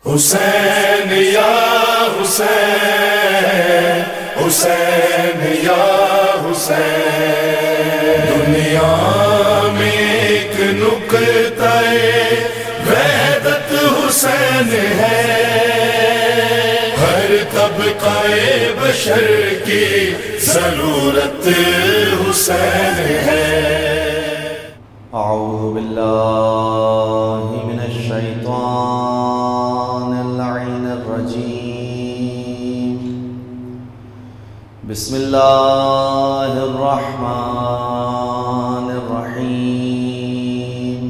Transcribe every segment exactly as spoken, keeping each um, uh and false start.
حسین یا حسین، حسین یا حسین، دنیا میں ایک نقطہ وحدت حسین ہے، ہر طبقہ بشر کی ضرورت حسین ہے۔ اعوذ باللہ من الشیطان اللعین الرجیم، بسم اللہ الرحمن الرحیم،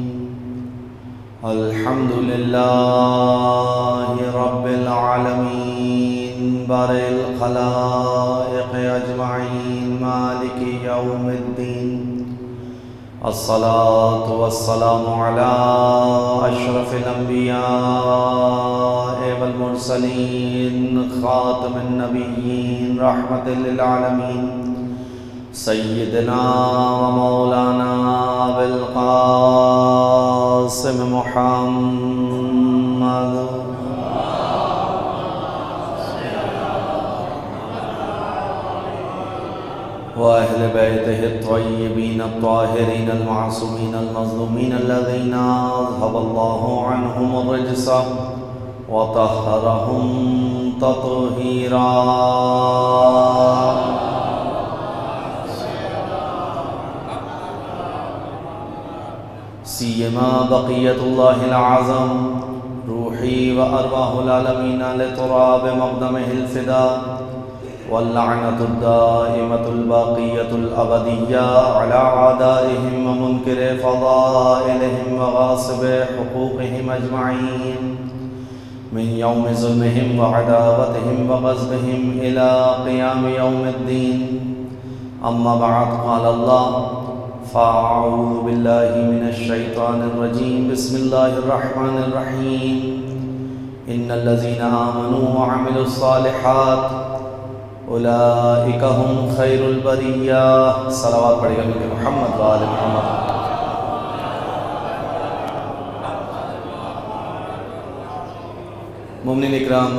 الحمد للہ رب العالمین، بارئ الخلائق اجمعین، مالک یوم الدین، الصلاة والسلام على أشرف الأنبياء والمرسلين، خاتم النبيين، رحمة للعالمين، سيدنا ومولانا أبي القاسم محمد وأهل بيته الطيبين الطاهرين المعصومين المظلومين الذين أذهب الله عنهم الرجس وطهرهم تطهيرا، سيما بقية الله الأعظم، روحي وأرواح العالمين لتراب مقدمه الفداء، واللعنة الدائمة الباقية الأبدية على أعدائهم ومنكر فضائلهم وغاصب حقوقهم أجمعين، من يوم ظلمهم وعداوتهم وغصبهم إلى قيام يوم الدين. أما بعد، قال الله: فأعوذ بالله من الشيطان الرجيم، بسم الله الرحمن الرحيم، إن الذين آمنوا وعملوا الصالحات اولئک هم خیر البریہ۔ صلوات پڑھے گا ملک محمد و آل محمد۔ مومنین اکرام،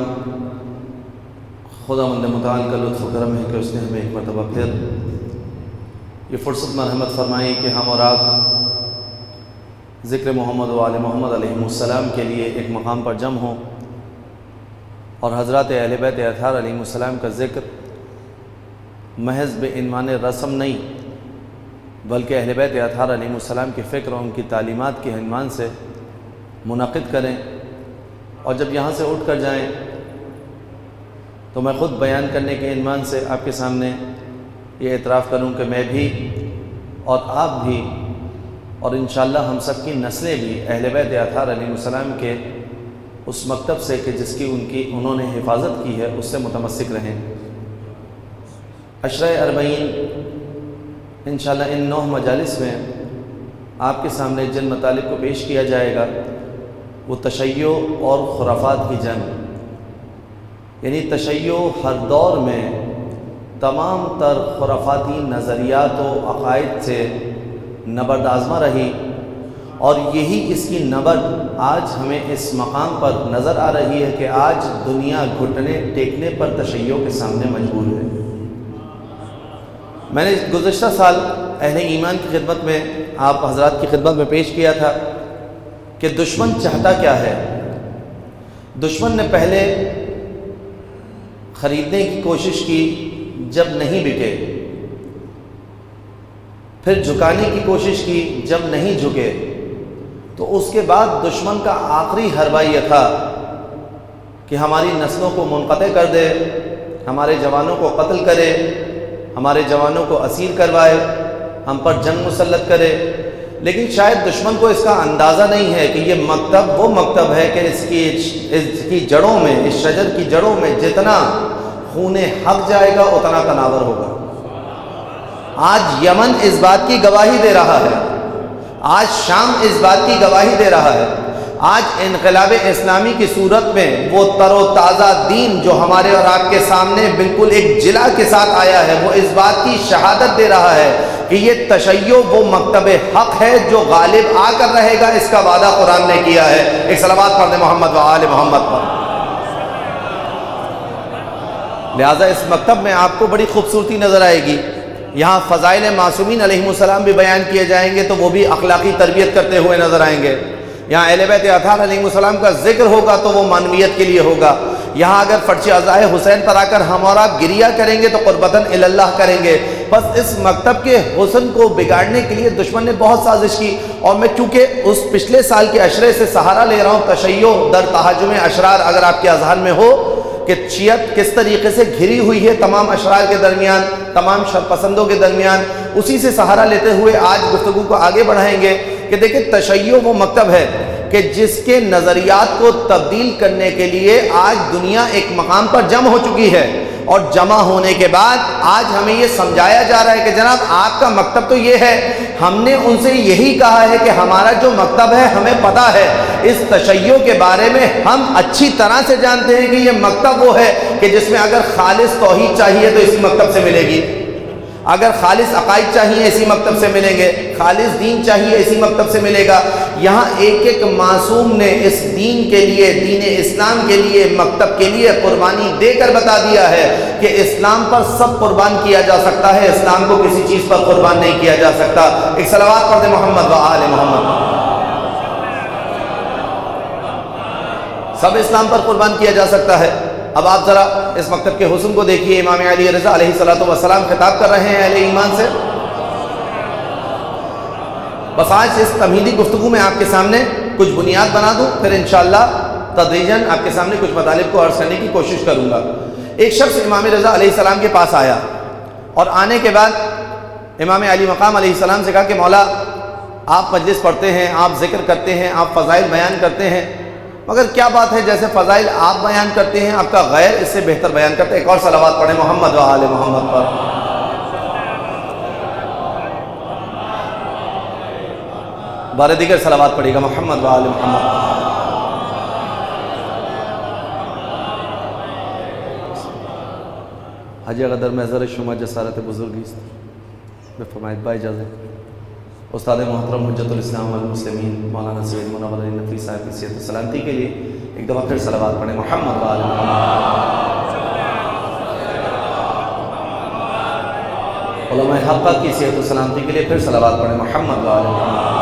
خداوند متعال کا لطف و کرم ہے کہ اس نے ہمیں ایک مرتبہ پھر یہ فرصت مرحمت فرمائی کہ ہم اور آپ ذکر محمد و آل محمد علیہ السلام کے لیے ایک مقام پر جمع ہوں، اور حضرات اہل بیت اطہار علیہ السلام کا ذکر محض بے عنوان رسم نہیں بلکہ اہل بیت اطہار علیہ السلام کی فکر اور ان کی تعلیمات کے عنوان سے منعقد کریں، اور جب یہاں سے اٹھ کر جائیں تو میں خود بیان کرنے کے عنوان سے آپ کے سامنے یہ اعتراف کروں کہ میں بھی اور آپ بھی اور انشاءاللہ ہم سب کی نسلیں بھی اہل بیت اطہار علیہ السلام کے اس مکتب سے کہ جس کی ان کی انہوں نے حفاظت کی ہے اس سے متمسک رہیں۔ عشرہ اربعین انشاءاللہ ان نو مجالس میں آپ کے سامنے جن مطالب کو پیش کیا جائے گا وہ تشیع اور خرافات کی جنگ، یعنی تشیع ہر دور میں تمام تر خرافاتی نظریات و عقائد سے نبرد آزما رہی، اور یہی اس کی نبرد آج ہمیں اس مقام پر نظر آ رہی ہے کہ آج دنیا گھٹنے ٹیکنے پر تشیع کے سامنے مجبور ہے۔ میں نے گزشتہ سال اہل ایمان کی خدمت میں آپ حضرات کی خدمت میں پیش کیا تھا کہ دشمن چاہتا کیا ہے۔ دشمن نے پہلے خریدنے کی کوشش کی، جب نہیں بکے، پھر جھکانے کی کوشش کی، جب نہیں جھکے، تو اس کے بعد دشمن کا آخری حربہ یہ تھا کہ ہماری نسلوں کو منقطع کر دے، ہمارے جوانوں کو قتل کرے، ہمارے جوانوں کو اسیر کروائے، ہم پر جنگ مسلط کرے۔ لیکن شاید دشمن کو اس کا اندازہ نہیں ہے کہ یہ مکتب وہ مکتب ہے کہ اس کی اس کی جڑوں میں، اس شجر کی جڑوں میں جتنا خون حق جائے گا اتنا تناور ہوگا۔ آج یمن اس بات کی گواہی دے رہا ہے، آج شام اس بات کی گواہی دے رہا ہے، آج انقلاب اسلامی کی صورت میں وہ تر و تازہ دین جو ہمارے اور آپ کے سامنے بالکل ایک جلا کے ساتھ آیا ہے، وہ اس بات کی شہادت دے رہا ہے کہ یہ تشیع وہ مکتب حق ہے جو غالب آ کر رہے گا، اس کا وعدہ قرآن نے کیا ہے۔ ایک صلوات پڑھ دیں محمد و آل محمد پر۔ لہٰذا اس مکتب میں آپ کو بڑی خوبصورتی نظر آئے گی۔ یہاں فضائل معصومین علیہم السلام بھی بیان کیے جائیں گے تو وہ بھی اخلاقی تربیت کرتے ہوئے نظر آئیں گے۔ یہاں اہل بیت اطہار علیہم السلام کا ذکر ہوگا تو وہ معنویت کے لیے ہوگا۔ یہاں اگر فرش عزائے حسین پر آ کر ہم اور آپ گریہ کریں گے تو قربتاً اللہ کریں گے۔ بس اس مکتب کے حسن کو بگاڑنے کے لیے دشمن نے بہت سازش کی، اور میں چونکہ اس پچھلے سال کے عشرے سے سہارا لے رہا ہوں، تشیع در تہاجم اشرار اگر آپ کے اذہان میں ہو کہ شیعت کس طریقے سے گھری ہوئی ہے تمام اشرار کے درمیان، تمام شرپسندوں کے درمیان، اسی سے سہارا لیتے ہوئے آج گفتگو کو آگے بڑھائیں گے کہ دیکھیں تشیع وہ مکتب ہے کہ جس کے نظریات کو تبدیل کرنے کے لیے آج دنیا ایک مقام پر جمع ہو چکی ہے، اور جمع ہونے کے بعد آج ہمیں یہ سمجھایا جا رہا ہے کہ جناب آپ کا مکتب تو یہ ہے، ہم نے ان سے یہی کہا ہے کہ ہمارا جو مکتب ہے ہمیں پتہ ہے، اس تشیع کے بارے میں ہم اچھی طرح سے جانتے ہیں کہ یہ مکتب وہ ہے کہ جس میں اگر خالص توحید چاہیے تو اسی مکتب سے ملے گی، اگر خالص عقائد چاہیے اسی مکتب سے ملیں گے، خالص دین چاہیے اسی مکتب سے ملے گا۔ یہاں ایک ایک معصوم نے اس دین کے لیے، دین اسلام کے لیے، مکتب کے لیے قربانی دے کر بتا دیا ہے کہ اسلام پر سب قربان کیا جا سکتا ہے، اسلام کو کسی چیز پر قربان نہیں کیا جا سکتا۔ ایک صلوات پڑھ دیں محمد و آل محمد۔ سب اسلام پر قربان کیا جا سکتا ہے۔ اب آپ ذرا اس مکتب کے حسن کو دیکھیے، امام علی رضا علیہ الصلوۃ والسلام خطاب کر رہے ہیں اہل ایمان سے۔ بس آج اس تمہیدی گفتگو میں آپ کے سامنے کچھ بنیاد بنا دوں، پھر انشاءاللہ تدریجاً آپ کے سامنے کچھ مطالب کو عرض کرنے کی کوشش کروں گا۔ ایک شخص امام رضا علیہ السلام کے پاس آیا، اور آنے کے بعد امام علی مقام علیہ السلام سے کہا کہ مولا آپ مجلس پڑھتے ہیں، آپ ذکر کرتے ہیں، آپ فضائل بیان کرتے ہیں، مگر کیا بات ہے جیسے فضائل آپ بیان کرتے ہیں آپ کا غیر اس سے بہتر بیان کرتے ہیں۔ ایک اور صلوات پڑھیں محمد و آل محمد پر۔ بارے دیگر صلوات پڑھے گا محمد و آل محمد۔ حاجی قدر محضر شما جسارت بزرگی است بفرمائید با اجازت استاد محترم حجت الاسلام والمسلمین مولانا سید منور علی نقوی صاحب کی صحت و سلامتی کے لیے ایک دفعہ پھر صلوات پڑھیں محمد و آل محمد۔ علماء حقہ کی صحت و سلامتی کے لیے پھر صلوات پڑھیں محمد و آل محمد۔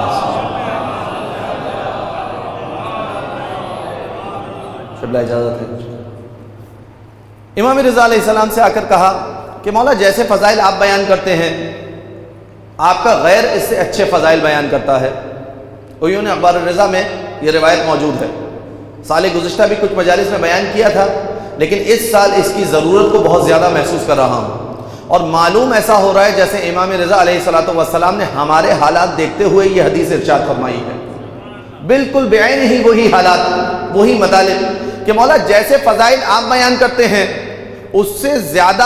شبلہ اجازت ہے۔ امام رضا علیہ السلام سے آ کر کہا کہ مولا جیسے فضائل آپ بیان کرتے ہیں آپ کا غیر اس سے اچھے فضائل بیان کرتا ہے۔ عیون اخبار الرضا میں یہ روایت موجود ہے، سال گزشتہ بھی کچھ مجالس میں بیان کیا تھا، لیکن اس سال اس کی ضرورت کو بہت زیادہ محسوس کر رہا ہوں، اور معلوم ایسا ہو رہا ہے جیسے امام رضا علیہ الصلوۃ والسلام نے ہمارے حالات دیکھتے ہوئے یہ حدیث ارشاد فرمائی ہے، بالکل بعین ہی وہی حالات، وہی مطالب کہ مولا جیسے فضائل آپ بیان کرتے ہیں اس سے زیادہ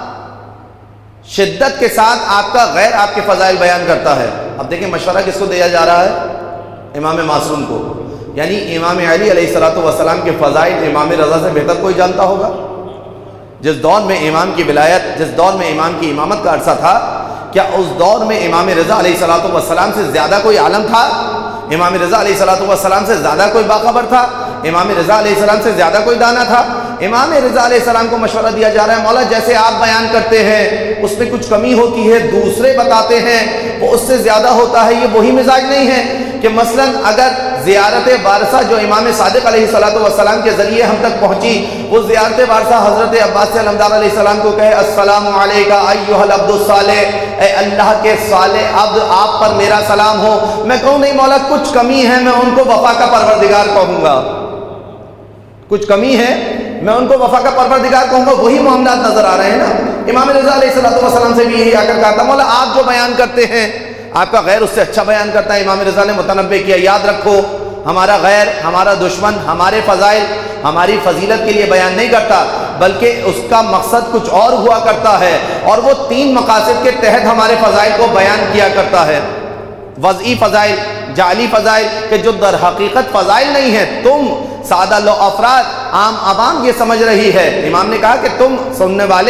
شدت کے ساتھ آپ کا غیر آپ کے فضائل بیان کرتا ہے۔ اب دیکھیں مشورہ کس کو دیا جا رہا ہے؟ امام معصوم کو، یعنی امام علی علیہ الصلوۃ والسلام کے فضائل امام رضا سے بہتر کوئی جانتا ہوگا؟ جس دور میں امام کی ولایت، جس دور میں امام کی امامت کا عرصہ تھا، کیا اس دور میں امام رضا علیہ الصلوۃ والسلام سے زیادہ کوئی عالم تھا؟ امام رضا علیہ الصلوۃ والسلام سے زیادہ کوئی باخبر تھا؟ امام رضا علیہ السلام سے زیادہ کوئی دانا تھا؟ امام رضا علیہ السلام کو مشورہ دیا جا رہا ہے مولا جیسے آپ بیان کرتے ہیں اس میں کچھ کمی ہوتی ہے، دوسرے بتاتے ہیں وہ اس سے زیادہ ہوتا ہے، یہ وہی مزاج نہیں ہے کہ مثلا اگر زیارت وارثہ جو امام صادق علیہ الصلوۃ والسلام کے ذریعے ہم تک پہنچی، وہ زیارت وارثہ حضرت عباس علمدار علیہ السلام کو کہے السلام علیکہ ایھا العبد الصالح، اے اللہ کے صالح عبد آپ پر میرا سلام ہو، میں کہوں نہیں مولا کچھ کمی ہے، میں ان کو وفا کا پروردگار کہوں گا، کچھ کمی ہے میں ان کو وفا کا پروردگار کہوں گا، وہی معاملات نظر آ رہے ہیں نا۔ امام رضا علیہ الصلوۃ والسلام سے بھی یہی آ کر کہا تھا مولا آپ جو بیان کرتے ہیں آپ کا غیر اس سے اچھا بیان کرتا ہے۔ امام رضا نے متنبہ کیا یاد رکھو ہمارا غیر، ہمارا دشمن ہمارے فضائل، ہماری فضیلت کے لیے بیان نہیں کرتا، بلکہ اس کا مقصد کچھ اور ہوا کرتا ہے، اور وہ تین مقاصد کے تحت ہمارے فضائل کو بیان کیا کرتا ہے۔ وضعی فضائل، جعلی فضائل کہ جو در حقیقت فضائل نہیں ہیں، تم سادہ لو افراد عام عوام یہ سمجھ رہی ہے، امام نے کہا کہ تم سننے والے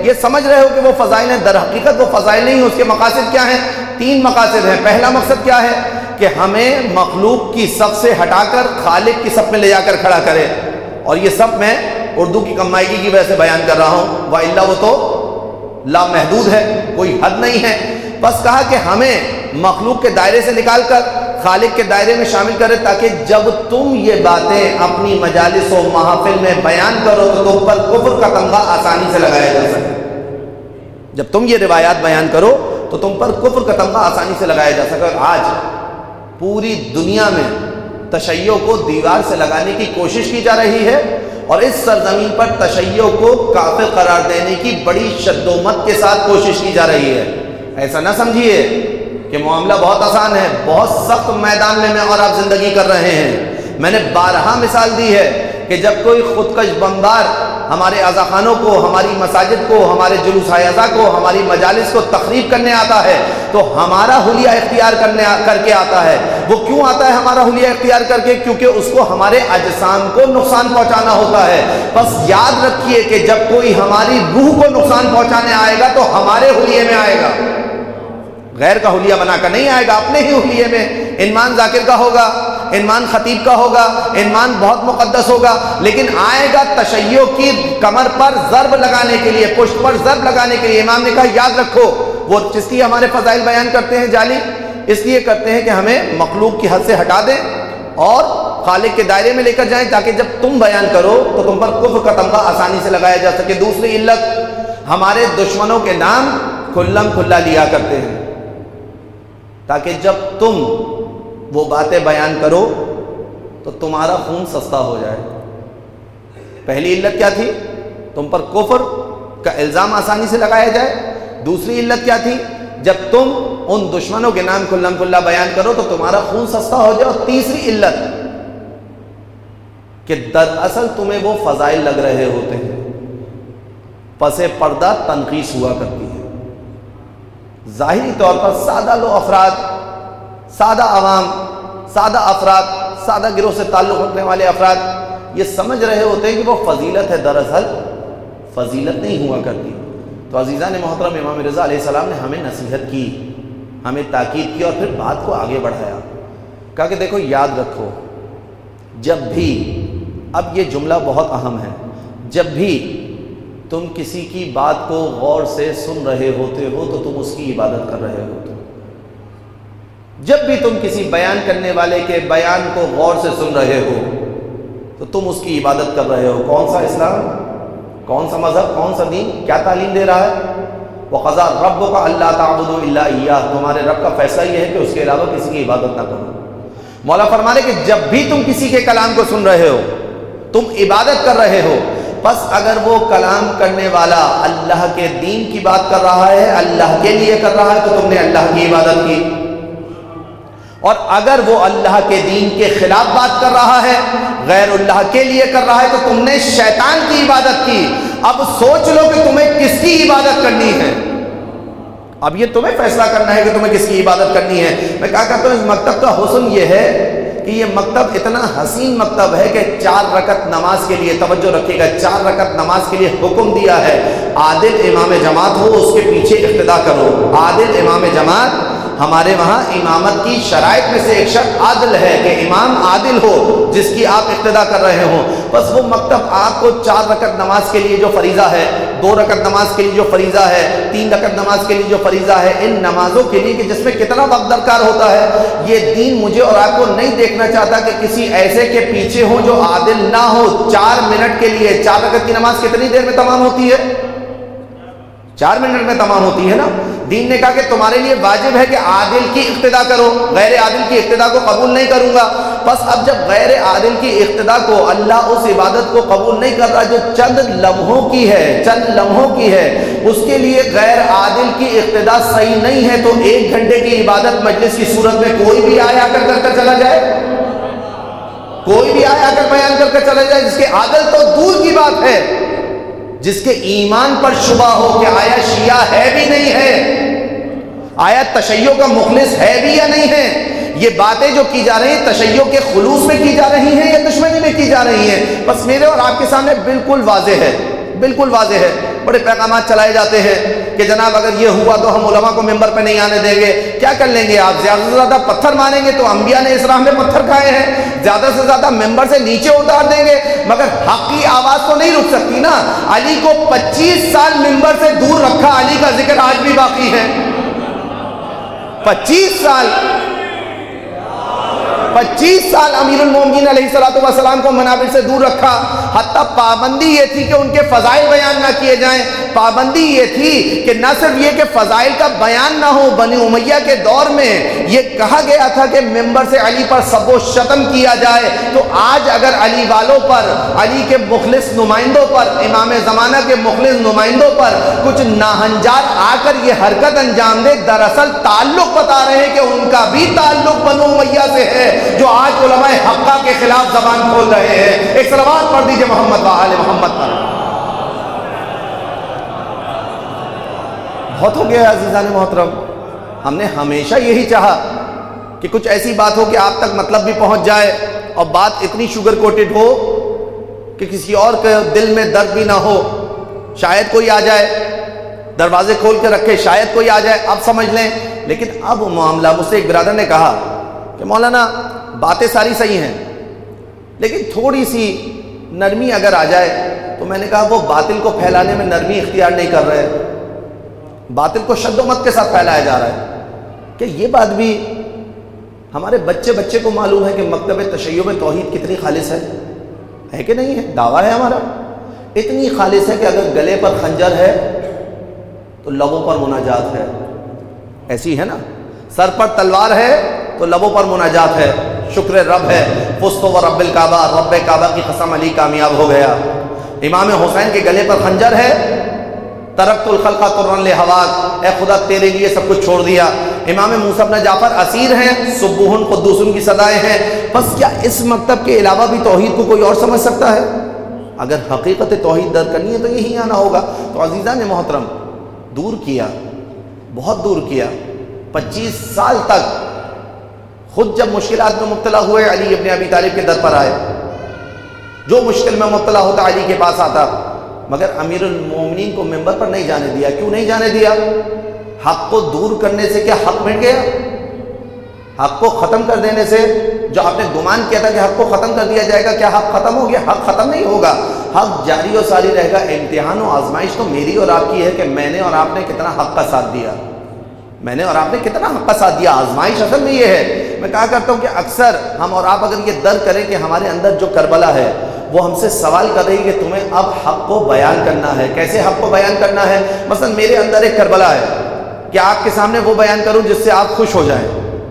یہ سمجھ رہے ہو کہ وہ فضائل ہیں، در حقیقت وہ فضائل نہیں ہیں۔ اس کے مقاصد کیا ہیں؟ تین مقاصد ہیں۔ پہلا مقصد کیا ہے کہ ہمیں مخلوق کی صف سے ہٹا کر خالق کی صف میں لے جا کر کھڑا کرے، اور یہ سب میں اردو کی کمائیگی کی وجہ سے بیان کر رہا ہوں، وَإِلَّا وہ تو لامحدود ہے، کوئی حد نہیں ہے۔ بس کہا کہ ہمیں مخلوق کے دائرے سے نکال کر خالق کے دائرے میں شامل کرے، تاکہ جب تم یہ باتیں اپنی مجالس و محافل میں بیان کرو تو تم پر کفر کا تمغہ آسانی سے لگایا جا سکے۔ جب تم یہ روایات بیان کرو تو تم پر کفر کا تمغہ آسانی سے لگایا جا سکے۔ آج پوری دنیا میں تشیع کو دیوار سے لگانے کی کوشش کی جا رہی ہے، اور اس سرزمین پر تشیع کو کافر قرار دینے کی بڑی شد و مت کے ساتھ کوشش کی جا رہی ہے۔ ایسا نہ سمجھیے کہ معاملہ بہت آسان ہے، بہت سخت میدان میں میں اور آپ زندگی کر رہے ہیں۔ میں نے بارہا مثال دی ہے کہ جب کوئی خودکش بمبار ہمارے عزاخانوں کو، ہماری مساجد کو، ہمارے جلوس ازا کو، ہماری مجالس کو تخریب کرنے آتا ہے تو ہمارا حلیہ اختیار کرنے کر کے آتا ہے۔ وہ کیوں آتا ہے ہمارا حلیہ اختیار کر کے؟ کیونکہ اس کو ہمارے اجسام کو نقصان پہنچانا ہوتا ہے۔ بس یاد رکھیے کہ جب کوئی ہماری روح کو نقصان پہنچانے آئے گا تو ہمارے حلیے میں آئے گا، غیر کا حلیہ بنا کر نہیں آئے گا، اپنے ہی حلیے میں۔ انمان ذاکر کا ہوگا، انمان خطیب کا ہوگا، انمان بہت مقدس ہوگا، لیکن آئے گا تشیع کی کمر پر ضرب لگانے کے لیے، پشت پر ضرب لگانے کے لیے۔ امام نے کہا یاد رکھو، وہ جس لیے ہمارے فضائل بیان کرتے ہیں جعلی، اس لیے کرتے ہیں کہ ہمیں مخلوق کی حد سے ہٹا دیں اور خالق کے دائرے میں لے کر جائیں، تاکہ جب تم بیان کرو تو تم پر کفر کا تمغہ آسانی سے لگایا جا سکے۔ دوسری علت، ہمارے دشمنوں کے نام کھلم کھلا لیا کرتے ہیں، تاکہ جب تم وہ باتیں بیان کرو تو تمہارا خون سستا ہو جائے۔ پہلی علت کیا تھی؟ تم پر کفر کا الزام آسانی سے لگایا جائے۔ دوسری علت کیا تھی؟ جب تم ان دشمنوں کے نام کھلم کھلا بیان کرو تو تمہارا خون سستا ہو جائے۔ اور تیسری علت کہ دراصل تمہیں وہ فضائل لگ رہے ہوتے ہیں، پس پردہ تنقیص ہوا کرتی ہے۔ ظاہری طور پر سادہ لو افراد، سادہ عوام، سادہ افراد، سادہ گروہ سے تعلق رکھنے والے افراد یہ سمجھ رہے ہوتے ہیں کہ وہ فضیلت ہے، دراصل فضیلت نہیں ہوا کرتی۔ تو عزیزان محترم، امام رضا علیہ السلام نے ہمیں نصیحت کی، ہمیں تاکید کی، اور پھر بات کو آگے بڑھایا۔ کہا کہ دیکھو یاد رکھو، جب بھی، اب یہ جملہ بہت اہم ہے، جب بھی تم کسی کی بات کو غور سے سن رہے ہوتے ہو تو تم اس کی عبادت کر رہے ہوتے ہو۔ جب بھی تم کسی بیان کرنے والے کے بیان کو غور سے سن رہے ہو تو تم اس کی عبادت کر رہے ہو۔ کون سا اسلام، کون سا مذہب، کون سا دین کیا تعلیم دے رہا ہے؟ وَقَضَىٰ رَبُّكَ أَلَّا تَعْبُدُوا إِلَّا إِيَّاهُ، تمہارے رب کا فیصلہ یہ ہے کہ اس کے علاوہ کسی کی عبادت نہ کرو۔ مولا فرمانے کہ جب بھی تم کسی کے کلام کو سن رہے ہو، تم عبادت کر رہے ہو، بس اگر وہ کلام کرنے والا اللہ کے دین کی بات کر رہا ہے، اللہ کے لیے کر رہا ہے، تو تم نے اللہ کی عبادت کی، اور اگر وہ اللہ کے دین کے خلاف بات کر رہا ہے، غیر اللہ کے لیے کر رہا ہے، تو تم نے شیطان کی عبادت کی۔ اب سوچ لو کہ تمہیں کس کی عبادت کرنی ہے۔ اب یہ تمہیں فیصلہ کرنا ہے کہ تمہیں کس کی عبادت کرنی ہے۔ میں کہا کرتا ہوں اس مکتب کا حسن یہ ہے کہ یہ مکتب اتنا حسین مکتب ہے کہ چار رکعت نماز کے لیے، توجہ رکھیے گا، چار رکعت نماز کے لیے حکم دیا ہے۔ عادل امام جماعت ہو اس کے پیچھے اقتدا کرو۔ عادل امام جماعت، ہمارے وہاں امامت کی شرائط میں سے ایک شرط عادل ہے کہ امام عادل ہو جس کی آپ اقتدا کر رہے ہوں۔ بس وہ مکتب آپ کو چار رکعت نماز کے لیے جو فریضہ ہے، دو رکعت نماز کے لیے جو فریضہ ہے، تین رکعت نماز کے لیے جو فریضہ ہے، ان نمازوں کے لیے کہ جس میں کتنا وقت درکار ہوتا ہے، یہ دین مجھے اور آپ کو نہیں دیکھنا چاہتا کہ کسی ایسے کے پیچھے ہو جو عادل نہ ہو۔ چار منٹ کے لیے چار رکعت کی نماز کتنی دیر میں تمام ہوتی ہے؟ چار منٹ میں تمام ہوتی ہے نا۔ دین نے کہا کہ تمہارے لیے واجب ہے کہ عادل کی اقتدا کرو، غیر عادل کی اقتدا کو قبول نہیں کروں گا۔ بس اب جب غیر عادل کی اقتدا کو، اللہ اس عبادت کو قبول نہیں کر رہا جو چند لمحوں کی ہے، چند لمحوں کی ہے، اس کے لیے غیر عادل کی اقتدا صحیح نہیں ہے، تو ایک گھنٹے کی عبادت مجلس کی صورت میں کوئی بھی آیا کر کر کر چلا جائے، کوئی بھی آیا کر بیان کر کر چلا جائے، جس کے عادل تو دور کی بات ہے، جس کے ایمان پر شبہ ہو کہ آیا شیعہ ہے بھی نہیں ہے، آیا تشیع کا مخلص ہے بھی یا نہیں ہے۔ یہ باتیں جو کی جا رہی ہیں تشیع کے خلوص میں کی جا رہی ہیں یا دشمنی میں کی جا رہی ہیں؟ بس میرے اور آپ کے سامنے بالکل واضح ہے بالکل واضح ہے. بڑے پیغامات چلائے جاتے ہیں کہ جناب اگر یہ ہوا تو ہم علماء کو ممبر پہ نہیں آنے دیں گے. کیا کر لیں گے آپ؟ زیادہ سے زیادہ پتھر ماریں گے تو انبیاء نے اس راہ میں پتھر کھائے ہیں. زیادہ سے زیادہ ممبر سے نیچے اتار دیں گے, مگر حق کی آواز تو نہیں رک سکتی نا. علی کو پچیس سال ممبر سے دور رکھا, علی کا ذکر آج بھی باقی ہے. پچیس سال پچیس سال امیر المومنین علیہ الصلوۃ والسلام کو منابر سے دور رکھا. حتیٰ پابندی یہ تھی کہ ان کے فضائل بیان نہ کیے جائیں. پابندی یہ تھی کہ نہ صرف یہ کہ فضائل کا بیان نہ ہو, بنی امیہ کے دور میں یہ کہا گیا تھا کہ ممبر سے علی پر سب و شتم کیا جائے. تو آج اگر علی والوں پر, علی کے مخلص نمائندوں پر, امام زمانہ کے مخلص نمائندوں پر کچھ ناہنجار آ کر یہ حرکت انجام دے, دراصل تعلق بتا رہے ہیں کہ ان کا بھی تعلق بنو امیہ سے ہے جو آج علماء حقہ کے خلاف زبان کھول رہے ہیں. ایک صلوات پڑھ دیجئے محمد و آل محمد پر. بہت ہو گیا عزیزان محترم. ہم نے ہمیشہ یہی چاہا کہ کچھ ایسی بات ہو کہ آپ تک مطلب بھی پہنچ جائے اور بات اتنی شوگر کوٹڈ ہو کہ کسی اور کے دل میں درد بھی نہ ہو. شاید کوئی آ جائے, دروازے کھول کے رکھے, شاید کوئی آ جائے, اب سمجھ لیں. لیکن اب معاملہ, مجھ سے ایک برادر نے کہا کہ مولانا باتیں ساری صحیح ہیں لیکن تھوڑی سی نرمی اگر آ جائے. تو میں نے کہا وہ باطل کو پھیلانے میں نرمی اختیار نہیں کر رہے, باطل کو شد و مت کے ساتھ پھیلایا جا رہا ہے. کہ یہ بات بھی ہمارے بچے بچے کو معلوم ہے کہ مکتب تشیع میں توحید کتنی خالص ہے, ہے کہ نہیں ہے؟ دعویٰ ہے ہمارا. اتنی خالص ہے کہ اگر گلے پر خنجر ہے تو لبوں پر مناجات ہے. ایسی ہے نا, سر پر تلوار ہے تو لبوں پر مناجات ہے. شکر رب ہے, فزت و رب الکعبہ, رب کعبہ کی قسم علی کامیاب ہو گیا. امام حسین کے گلے پر خنجر ہے, ترکت الخلق طرا لہواک, اے خدا تیرے لیے سب کچھ چھوڑ دیا. امام موسیٰ بن جعفر اسیر ہیں, سبوہن قدوسن کی صدائیں ہیں. بس کیا اس مکتب کے علاوہ بھی توحید کو کوئی اور سمجھ سکتا ہے؟ اگر حقیقت توحید درک کرنی ہے تو یہی آنا ہوگا. تو عزیزان محترم, دور کیا, بہت دور کیا. پچیس سال تک خود جب مشکلات میں مبتلا ہوئے علی ابن ابی طالب کے در پر آئے, جو مشکل میں مبتلا ہوتا علی کے پاس آتا, مگر امیر المومنین کو ممبر پر نہیں جانے دیا. کیوں نہیں جانے دیا؟ حق کو دور کرنے سے کیا حق مٹ گیا؟ حق کو ختم کر دینے سے, جو آپ نے گمان کیا تھا کہ حق کو ختم کر دیا جائے گا, کیا حق ختم ہو گیا؟ حق ختم نہیں ہوگا, حق جاری و ساری رہے گا. امتحان و آزمائش تو میری اور آپ کی ہے کہ میں نے اور آپ نے کتنا حق کا ساتھ دیا, میں نے اور آپ نے کتنا حق کا ساتھ دیا. آزمائش اصل میں یہ ہے. میں کہا کرتا ہوں کہ اکثر ہم اور آپ اگر یہ درک کریں کہ ہمارے اندر جو کربلا ہے وہ ہم سے سوال کر رہی ہے کہ تمہیں اب حق کو بیان کرنا ہے. کیسے حق کو بیان کرنا ہے؟ مثلا میرے اندر ایک کربلا ہے کہ آپ کے سامنے وہ بیان کروں جس سے آپ خوش ہو جائیں.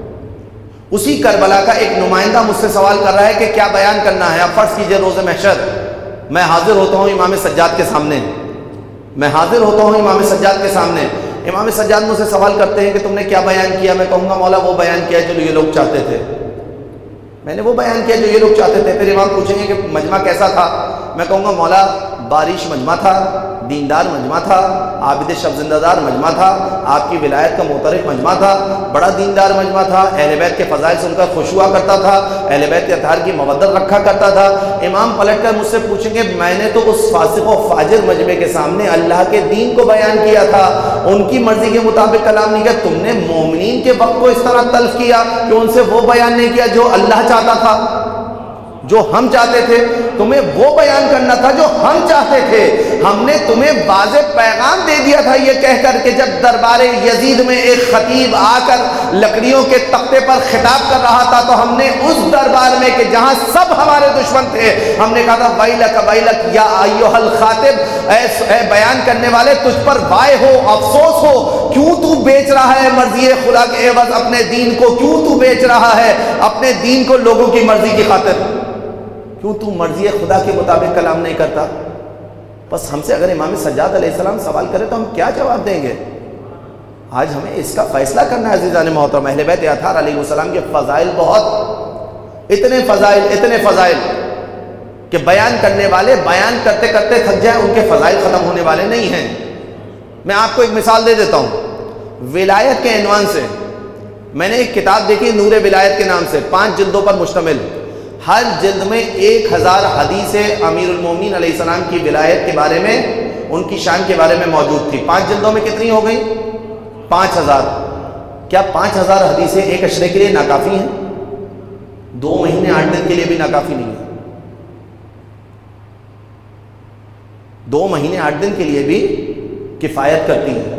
اسی کربلا کا ایک نمائندہ مجھ سے سوال کر رہا ہے کہ کیا بیان کرنا ہے. اب فرض کیجئے روز محشر میں حاضر ہوتا ہوں امام سجاد کے سامنے, میں حاضر ہوتا ہوں امام سجاد کے سامنے. امام سجاد مجھ سے سوال کرتے ہیں کہ تم نے کیا بیان کیا. میں کہوں گا مولا وہ بیان کیا جو یہ لوگ چاہتے تھے, میں نے وہ بیان کیا جو یہ لوگ چاہتے تھے. پھر امام پوچھیں گے کہ مجمع کیسا تھا. میں کہوں گا مولا بارش مجمع تھا, دیندار مجمع تھا, عابد شب زندہ دار مجمع تھا, آپ کی ولایت کا معترف مجمع تھا, بڑا دیندار مجمع تھا, اہل بیت کے فضائل سن کر خوش ہوا کرتا تھا, اہل بیت کے اطہار کی مودت رکھا کرتا تھا. امام پلٹ کر مجھ سے پوچھیں گے میں نے تو اس فاسق و فاجر مجمع کے سامنے اللہ کے دین کو بیان کیا تھا, ان کی مرضی کے مطابق کلام نہیں کیا. تم نے مومنین کے وقت کو اس طرح تلف کیا کہ ان سے وہ بیان نہیں کیا جو اللہ چاہتا تھا, جو ہم چاہتے تھے. تمہیں وہ بیان کرنا تھا جو ہم چاہتے تھے. ہم نے تمہیں واضح پیغام دے دیا تھا یہ کہہ کر کہ جب دربار یزید میں ایک خطیب آ کر لکڑیوں کے تختے پر خطاب کر رہا تھا تو ہم نے اس دربار میں کہ جہاں سب ہمارے دشمن تھے, ہم نے کہا تھا ویلک ویلک یا ایھا الخاطب, اے بیان کرنے والے تجھ پر وائے ہو, افسوس ہو, کیوں تو بیچ رہا ہے مرضی خدا کے عوض اپنے دین کو, کیوں تو بیچ رہا ہے اپنے دین کو لوگوں کی مرضی کی خاطر, کیوں تو مرضی خدا کے مطابق کلام نہیں کرتا. بس ہم سے اگر امام سجاد علیہ السلام سوال کرے تو ہم کیا جواب دیں گے؟ آج ہمیں اس کا فیصلہ کرنا ہے عزیزان محترم. اہل بیت اطہار علیہ السلام کے فضائل بہت, اتنے فضائل اتنے فضائل کہ بیان کرنے والے بیان کرتے کرتے تھک جائیں, ان کے فضائل ختم ہونے والے نہیں ہیں. میں آپ کو ایک مثال دے دیتا ہوں. ولایت کے عنوان سے میں نے ایک کتاب دیکھی نور ولایت کے نام سے, پانچ جلدوں پر مشتمل. ہر جلد میں ایک ہزار حدیثیں امیر المومنین علیہ السلام کی ولایت کے بارے میں، ان کی شان کے بارے میں موجود تھی۔ پانچ جلدوں میں کتنی ہو گئی؟ پانچ ہزار۔ کیا پانچ ہزار حدیثیں ایک اشرے کے لیے ناکافی ہیں؟ دو مہینے آٹھ دن کے لیے بھی ناکافی نہیں ہے۔ دو مہینے آٹھ دن کے لیے بھی کفایت کرتی ہیں۔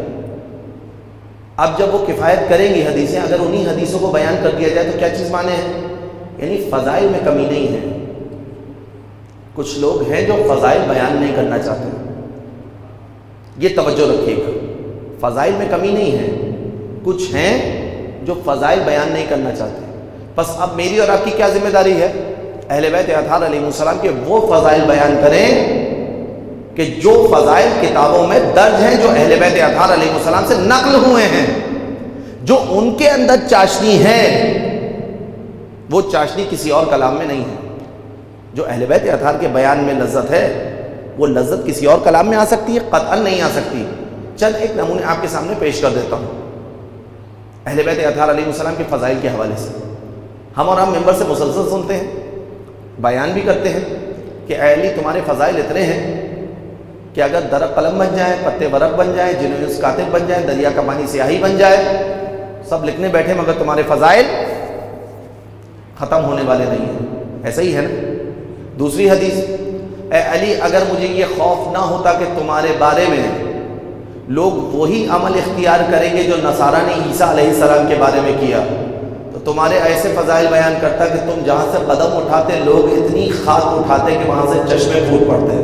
اب جب وہ کفایت کریں گی حدیثیں، اگر انہی حدیثوں کو بیان کر دیا جائے تو کیا چیز مانے ہیں؟ یعنی فضائل میں کمی نہیں ہے۔ کچھ لوگ ہیں جو فضائل بیان نہیں کرنا چاہتے، یہ توجہ رکھیے گا، فضائل میں کمی نہیں ہے، کچھ ہیں جو فضائل بیان نہیں کرنا چاہتے۔ بس اب میری اور آپ کی کیا ذمہ داری ہے؟ اہل بیت اطہار علیہ السلام کے وہ فضائل بیان کریں کہ جو فضائل کتابوں میں درج ہیں، جو اہل بیت اطہار علیہ السلام سے نقل ہوئے ہیں، جو ان کے اندر چاشنی ہے، وہ چاشنی کسی اور کلام میں نہیں ہے۔ جو اہل بیت اطہار کے بیان میں لذت ہے، وہ لذت کسی اور کلام میں آ سکتی ہے؟ قطعاً نہیں آ سکتی۔ چند ایک نمونے آپ کے سامنے پیش کر دیتا ہوں اہل بیت اطہار علیہ السلام کے فضائل کے حوالے سے۔ ہم اور ہم ممبر سے مسلسل سنتے ہیں، بیان بھی کرتے ہیں کہ اے علی تمہارے فضائل اتنے ہیں کہ اگر درخت قلم بن جائے، پتے ورق بن جائیں، جنوس کاتب بن جائیں، دریا کا پانی سیاہی بن جائے، سب لکھنے بیٹھے مگر تمہارے فضائل ختم ہونے والے نہیں ہیں۔ ایسا ہی ہے نا؟ دوسری حدیث، اے علی اگر مجھے یہ خوف نہ ہوتا کہ تمہارے بارے میں لوگ وہی عمل اختیار کریں گے جو نصارہ نے عیسیٰ علیہ السلام کے بارے میں کیا، تو تمہارے ایسے فضائل بیان کرتا کہ تم جہاں سے قدم اٹھاتے لوگ اتنی خاک اٹھاتے کہ وہاں سے چشمے پھوٹ پڑتے۔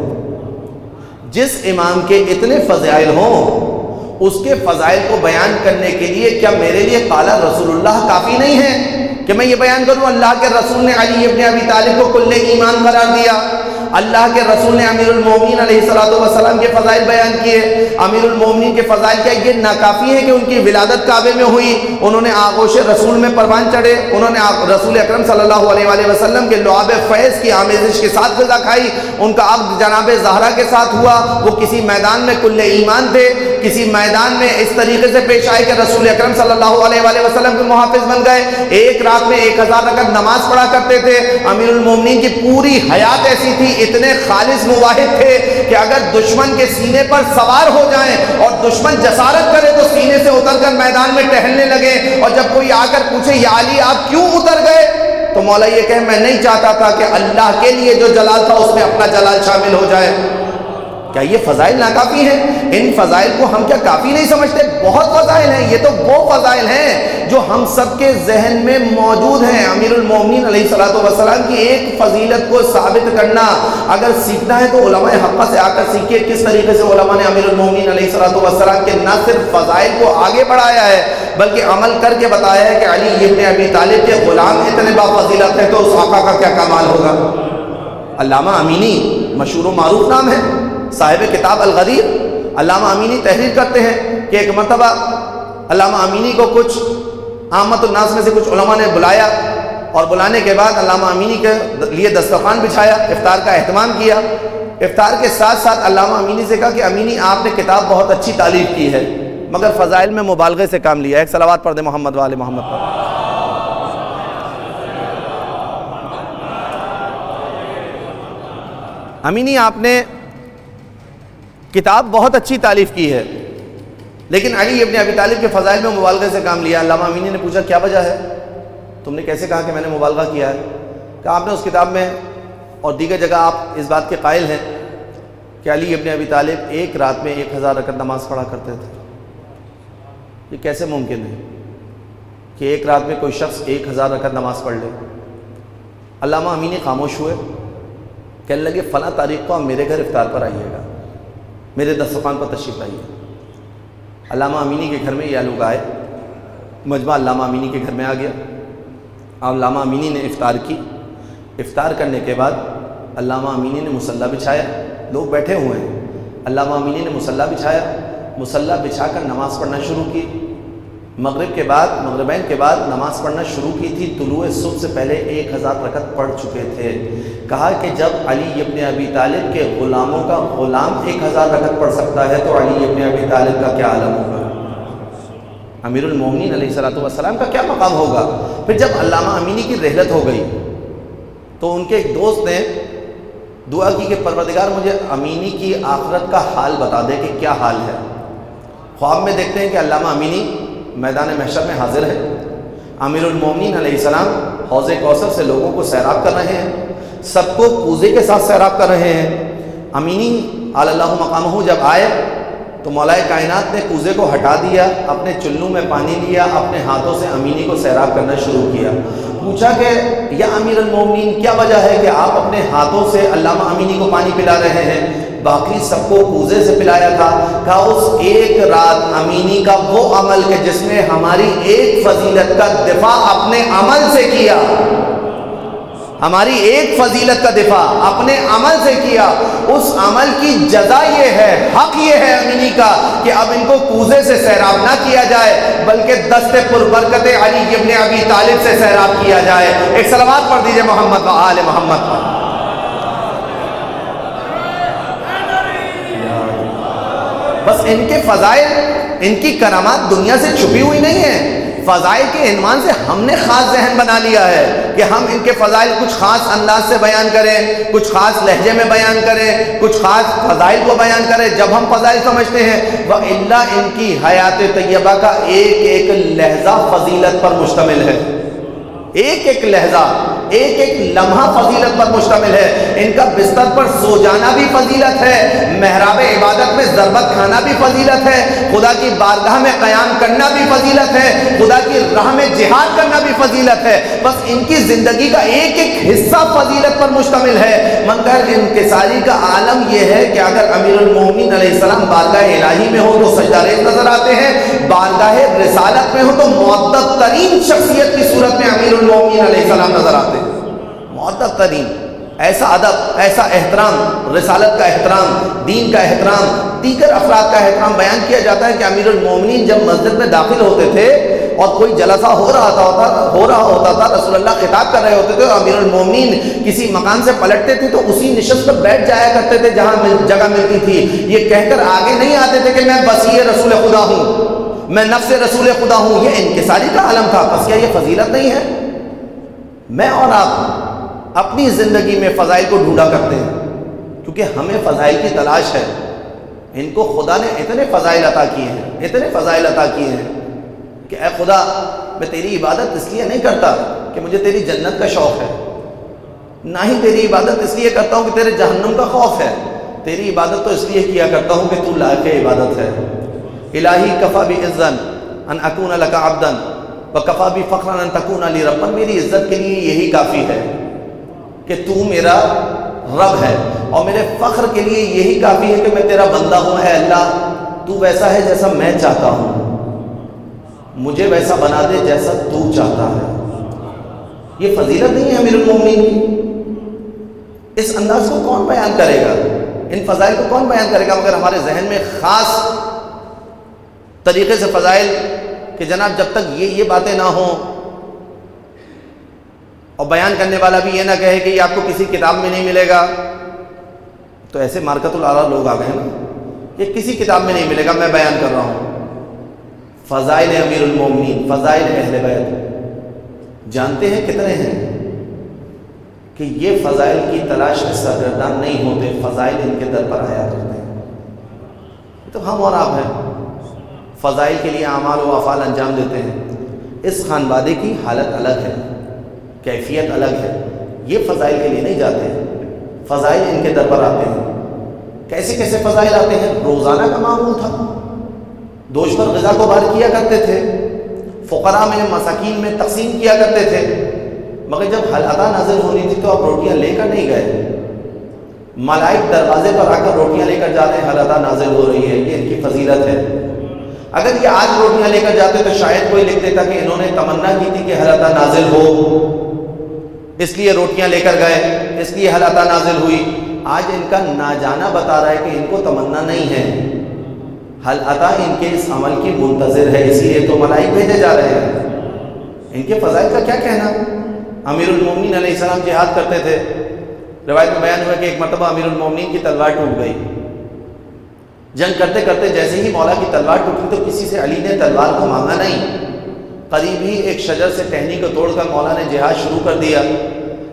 جس امام کے اتنے فضائل ہوں، اس کے فضائل کو بیان کرنے کے لیے کیا میرے لیے قال رسول اللہ کافی نہیں ہے کہ میں یہ بیان کروں اللہ کے رسول نے علی ابن ابی طالب کو کل ایمان قرار دیا، اللہ کے رسول نے امیر المومنین علیہ الصلوۃ والسلام کے فضائل بیان کیے۔ امیر المومنین کے فضائل کیا یہ ناکافی ہے کہ ان کی ولادت کعبے میں ہوئی، انہوں نے آغوش رسول میں پروان چڑھے، انہوں نے رسول اکرم صلی اللہ علیہ وآلہ وسلم کے لعاب فیض کی آمیزش کے ساتھ غذا کھائی، ان کا عقد جناب زہرا کے ساتھ ہوا، وہ کسی میدان میں کل ایمان تھے، کسی میدان میں اس طریقے سے پیش آئے کہ رسول اکرم صلی اللہ علیہ وآلہ وسلم کے محافظ بن گئے، ایک رات میں ایک ہزار رکعت نماز پڑھا کرتے تھے۔ امیر المومنین کی پوری حیات ایسی تھی، اتنے خالص مواحد تھے کہ اگر دشمن کے سینے پر سوار ہو جائیں اور دشمن جسارت کرے تو سینے سے اتر کر میدان میں ٹہلنے لگے، اور جب کوئی آ کر پوچھے یا علی آپ کیوں اتر گئے تو مولا یہ کہے میں نہیں چاہتا تھا کہ اللہ کے لیے جو جلال تھا اس میں اپنا جلال شامل ہو جائے۔ کیا یہ فضائل ناکافی ہیں؟ ان فضائل کو ہم کیا کافی نہیں سمجھتے؟ بہت فضائل ہیں، یہ تو وہ فضائل ہیں جو ہم سب کے ذہن میں موجود ہیں۔ امیر المومنین علیہ الصلوۃ والسلام کی ایک فضیلت کو ثابت کرنا اگر سیکھنا ہے تو علماء حقہ سے آ کر سیکھیے کس طریقے سے علماء نے امیر المومنین علیہ الصلوۃ والسلام کے نہ صرف فضائل کو آگے بڑھایا ہے بلکہ عمل کر کے بتایا ہے کہ علی ابن ابی طالب کے غلام اتنے بافضیلت ہیں تو اس آقا کا کیا کمال ہوگا۔ علامہ امینی مشہور و معروف نام ہے، صاحب کتاب الغریب۔ علامہ امینی تحریر کرتے ہیں کہ ایک مرتبہ علامہ امینی کو کچھ عامت الناس میں سے کچھ علماء نے بلایا، اور بلانے کے بعد علامہ امینی کے لیے دسترخوان بچھایا، افطار کا اہتمام کیا۔ افطار کے ساتھ ساتھ علامہ امینی سے کہا کہ امینی آپ نے کتاب بہت اچھی تالیف کی ہے مگر فضائل میں مبالغے سے کام لیا۔ ایک صلوات پڑھ دے محمد وآل محمد پر۔ امینی آپ نے کتاب بہت اچھی تالیف کی ہے لیکن علی ابن ابی طالب کے فضائل میں مبالغے سے کام لیا۔ علامہ امینی نے پوچھا کیا وجہ ہے؟ تم نے کیسے کہا کہ میں نے مبالغہ کیا ہے؟ کہ آپ نے اس کتاب میں اور دیگر جگہ آپ اس بات کے قائل ہیں کہ علی ابن ابی طالب ایک رات میں ایک ہزار رکعت نماز پڑھا کرتے تھے۔ یہ کیسے ممکن ہے کہ ایک رات میں کوئی شخص ایک ہزار رکعت نماز پڑھ لے؟ علامہ امینی خاموش ہوئے، کہنے لگے فلاں تاریخ کو آپ میرے گھر افطار پر آئیے گا، میرے دسترخوان پر تشریف لائیے۔ علامہ امینی کے گھر میں یہ لوگ آئے، مجمع علامہ امینی کے گھر میں آ گیا۔ علامہ امینی نے افطار کی، افطار کرنے کے بعد علامہ امینی نے مصلی بچھایا، لوگ بیٹھے ہوئے ہیں، علامہ امینی نے مصلی بچھایا، مصلی بچھا کر نماز پڑھنا شروع کی۔ مغرب کے بعد مغربین کے بعد نماز پڑھنا شروع کی تھی، طلوع صبح سے پہلے ایک ہزار رکعت پڑھ چکے تھے۔ کہا کہ جب علی ابن ابی طالب کے غلاموں کا غلام ایک ہزار رکعت پڑھ سکتا ہے تو علی ابن ابی طالب کا کیا عالم ہوگا، امیر المومنین علیہ الصلوۃ والسلام کا کیا مقام ہوگا۔ پھر جب علامہ امینی کی رحلت ہو گئی، تو ان کے ایک دوست نے دعا کی کہ پروردگار مجھے امینی کی آخرت کا حال بتا دے کہ کیا حال ہے۔ خواب میں دیکھتے ہیں کہ علامہ امینی میدان محشر میں حاضر ہے، امیر المومنین علیہ السلام حوض کوثر سے لوگوں کو سیراب کر رہے ہیں، سب کو کوزے کے ساتھ سیراب کر رہے ہیں۔ امینی علی اللہ مقامہ جب آئے تو مولا کائنات نے کوزے کو ہٹا دیا، اپنے چلوں میں پانی لیا، اپنے ہاتھوں سے امینی کو سیراب کرنا شروع کیا۔ پوچھا کہ یا امیر المومنین کیا وجہ ہے کہ آپ اپنے ہاتھوں سے علامہ امینی کو پانی پلا رہے ہیں، باقی سب کو کوزے سے پلایا تھا؟ کہا اس ایک رات امینی کا وہ عمل کہ جس نے ہماری ایک فضیلت کا دفاع اپنے عمل سے کیا، ہماری ایک فضیلت کا دفاع اپنے عمل سے کیا، اس عمل کی جزا یہ ہے، حق یہ ہے امینی کا کہ اب ان کو کوزے سے سیراب نہ کیا جائے بلکہ دست پر برکت علی ابن ابی طالب سے سیراب کیا جائے۔ ایک صلوات پڑھ دیجئے محمد و آل محمد پر۔ بس ان کے فضائل، ان کی کرامات دنیا سے چھپی ہوئی نہیں ہیں۔ فضائل کے عنوان سے ہم نے خاص ذہن بنا لیا ہے کہ ہم ان کے فضائل کچھ خاص انداز سے بیان کریں، کچھ خاص لہجے میں بیان کریں، کچھ خاص فضائل کو بیان کریں جب ہم فضائل سمجھتے ہیں۔ وَإِلَّا ان کی حیات طیبہ کا ایک ایک لہجہ فضیلت پر مشتمل ہے، ایک ایک لہجہ، ایک ایک لمحہ فضیلت پر مشتمل ہے۔ ان کا بستر پر سو جانا بھی فضیلت ہے، محراب عبادت میں ضربت کھانا بھی فضیلت ہے، خدا کی بارگاہ میں قیام کرنا بھی فضیلت ہے، خدا کی راہ میں جہاد کرنا بھی فضیلت ہے۔ بس ان کی زندگی کا ایک ایک حصہ فضیلت پر مشتمل ہے۔ مگر انکساری کا عالم یہ ہے کہ اگر امیر المومنین علیہ السلام بارگاہ الہی میں ہو تو سجدہ ریز نظر آتے ہیں، بارگاہ رسالت میں ہو تو مؤدب ترین شخصیت کی صورت میں امیر المومنین علیہ السلام نظر آتے ہیں۔ مؤدب ترین، ایسا ادب، ایسا احترام، رسالت کا احترام، دین کا احترام، دیگر افراد کا احترام بیان کیا جاتا ہے کہ امیر المومنین جب مسجد میں داخل ہوتے تھے اور کوئی جلسہ ہو رہا تھا ہو رہا ہوتا تھا رسول اللہ خطاب کر رہے ہوتے تھے اور امیر المومنین کسی مکان سے پلٹتے تھے تو اسی نشست پر بیٹھ جایا کرتے تھے جہاں جگہ ملتی تھی، یہ کہہ کر آگے نہیں آتے تھے کہ میں وصی رسول خدا ہوں، میں نفس رسول خدا ہوں۔ یہ انکساری کا عالم تھا۔ بس کیا یہ فضیلت نہیں ہے؟ میں اور آپ اپنی زندگی میں فضائل کو ڈھونڈا کرتے ہیں کیونکہ ہمیں فضائل کی تلاش ہے۔ ان کو خدا نے اتنے فضائل عطا کیے ہیں، اتنے فضائل عطا کیے ہیں کہ اے خدا میں تیری عبادت اس لیے نہیں کرتا کہ مجھے تیری جنت کا شوق ہے، نہ ہی تیری عبادت اس لیے کرتا ہوں کہ تیرے جہنم کا خوف ہے، تیری عبادت تو اس لیے کیا کرتا ہوں کہ تو لائق عبادت ہے۔ الہی کفا بعزن ان اکون لک عبدا وکفا بفخرا ان تکون لی ربا، میری عزت کے لیے یہی کافی ہے کہ تو میرا رب ہے، اور میرے فخر کے لیے یہی کافی ہے کہ میں تیرا بندہ ہوں۔ اے اللہ تو ویسا ہے جیسا میں چاہتا ہوں، مجھے ویسا بنا دے جیسا تو چاہتا ہے۔ یہ فضیلت نہیں ہے امیر المومنین کی؟ اس انداز کو کون بیان کرے گا؟ ان فضائل کو کون بیان کرے گا مگر ہمارے ذہن میں خاص طریقے سے فضائل کہ جناب جب تک یہ یہ باتیں نہ ہوں اور بیان کرنے والا بھی یہ نہ کہے کہ یہ آپ کو کسی کتاب میں نہیں ملے گا، تو ایسے مارکت الاعلیٰ لوگ آ گئے نا، یہ کسی کتاب میں نہیں ملے گا، میں بیان کر رہا ہوں۔ فضائل امیر المومنین، فضائل اہل بیت جانتے ہیں کتنے ہیں کہ یہ فضائل کی تلاش میں سرگردان نہیں ہوتے، فضائل ان کے در پر آیا کرتے ہیں۔ تو ہم اور آپ ہیں، فضائل کے لیے اعمال و افعال انجام دیتے ہیں۔ اس خانوادے کی حالت الگ ہے، کیفیت الگ ہے، یہ فضائل کے لیے نہیں جاتے ہیں، فضائل ان کے در پر آتے ہیں۔ کیسے کیسے فضائل آتے ہیں؟ روزانہ کا معمول تھا، دوش پر غذا کو بار کیا کرتے تھے، فقراء میں مساکین میں تقسیم کیا کرتے تھے، مگر جب حل عطا نازل ہونی تھی تو آپ روٹیاں لے کر نہیں گئے، ملائک دروازے پر آ کر روٹیاں لے کر جا رہے ہیں، حل عطا نازل ہو رہی ہے، یہ ان کی فضیلت ہے۔ اگر یہ آج روٹیاں لے کر جاتے تو شاید کوئی لکھ دیتا کہ انہوں نے تمنا کی تھی کہ حل عطا نازل ہو، اس لیے روٹیاں لے کر گئے، اس لیے حل عطا نازل ہوئی۔ آج ان کا نہ جانا بتا رہا ہے کہ ان کو تمنا نہیں ہے، حل عطا ان کے اس عمل کی منتظر ہے، اس لیے تو ملائک بھیجے جا رہے ہیں۔ ان کے فضائل کا کیا کہنا؟ امیر المومنین علیہ السلام جہاد کرتے تھے، روایت میں بیان ہوا کہ ایک مرتبہ امیر المومنین کی تلوار ٹوٹ گئی، جنگ کرتے کرتے جیسے ہی مولا کی تلوار ٹوٹی تو کسی سے علی نے تلوار کو مانگا نہیں، قریب ہی ایک شجر سے ٹہنی کو توڑ کر مولا نے جہاد شروع کر دیا۔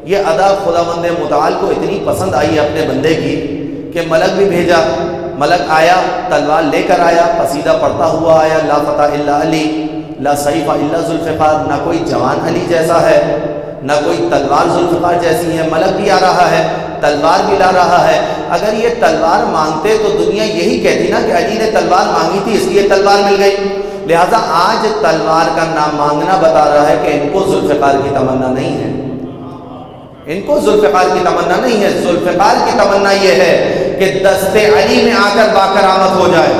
یہ ادا خداوند متعال کو اتنی پسند آئی اپنے بندے کی کہ ملک بھی بھیجا. ملک آیا، تلوار لے کر آیا، قصیدہ پڑھتا ہوا آیا، لا فتح الا علی لا سیف الا ذوالفقار. نہ کوئی جوان علی جیسا ہے، نہ کوئی تلوار ذوالفقار جیسی ہے. ملک بھی آ رہا ہے، تلوار بھی لا رہا ہے. اگر یہ تلوار مانگتے تو دنیا یہی کہتی نا کہ علی نے تلوار مانگی تھی اس لیے تلوار مل گئی. لہذا آج تلوار کا نام مانگنا بتا رہا ہے کہ ان کو ذوالفقار کی تمنا نہیں ہے، ان کو ذوالفقار کی تمنا نہیں ہے. ذوالفقار کی تمنا یہ ہے کہ دست علی میں آ کر باکرامت ہو جائے.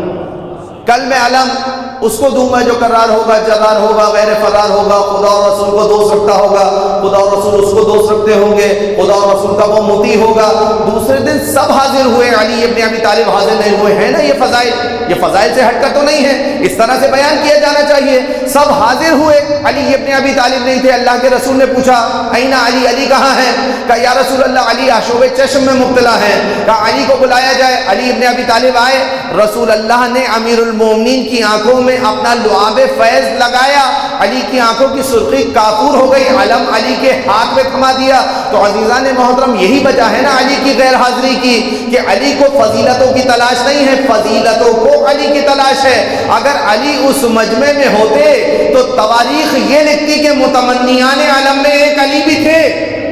کل میں علم اس کو دوں گا جو قرار ہوگا، جرار ہوگا، غیر فرار ہوگا، خدا اور رسول کو دوست رکھتا ہوگا، خدا اور رسول اس کو دوست رکھتے ہوں گے، خدا اور رسول کا وہ مطیع ہوگا. دوسرے دن سب حاضر ہوئے، علی ابن ابی طالب حاضر نہیں ہوئے. ہیں نا یہ فضائل، یہ فضائل سے ہٹ کر تو نہیں ہے، اس طرح سے بیان کیا جانا چاہیے. سب حاضر ہوئے، علی ابن ابی طالب نہیں تھے. اللہ کے رسول نے پوچھا این علی، علی کہاں ہے؟ کہا یا رسول اللہ علی آشوب چشم میں مبتلا ہے. کہا علی کو بلایا جائے. علی ابن ابی طالب آئے. رسول اللہ نے امیر المومنین کی آنکھوں میں اپنا لعاب فیض لگایا. علی کی آنکھوں کی سرخی کافور ہو گئی، علم علی کے ہاتھ میں تھما دیا. تو عزیزان محترم یہی وجہ ہے نا علی کی غیر حاضری کی، کہ علی کو فضیلتوں کی تلاش نہیں ہے، فضیلتوں کو علی کی تلاش ہے. اگر علی اس مجمع میں ہوتے تو تواریخ یہ لکھتی کہ متمنیان علم میں ایک علی بھی تھے،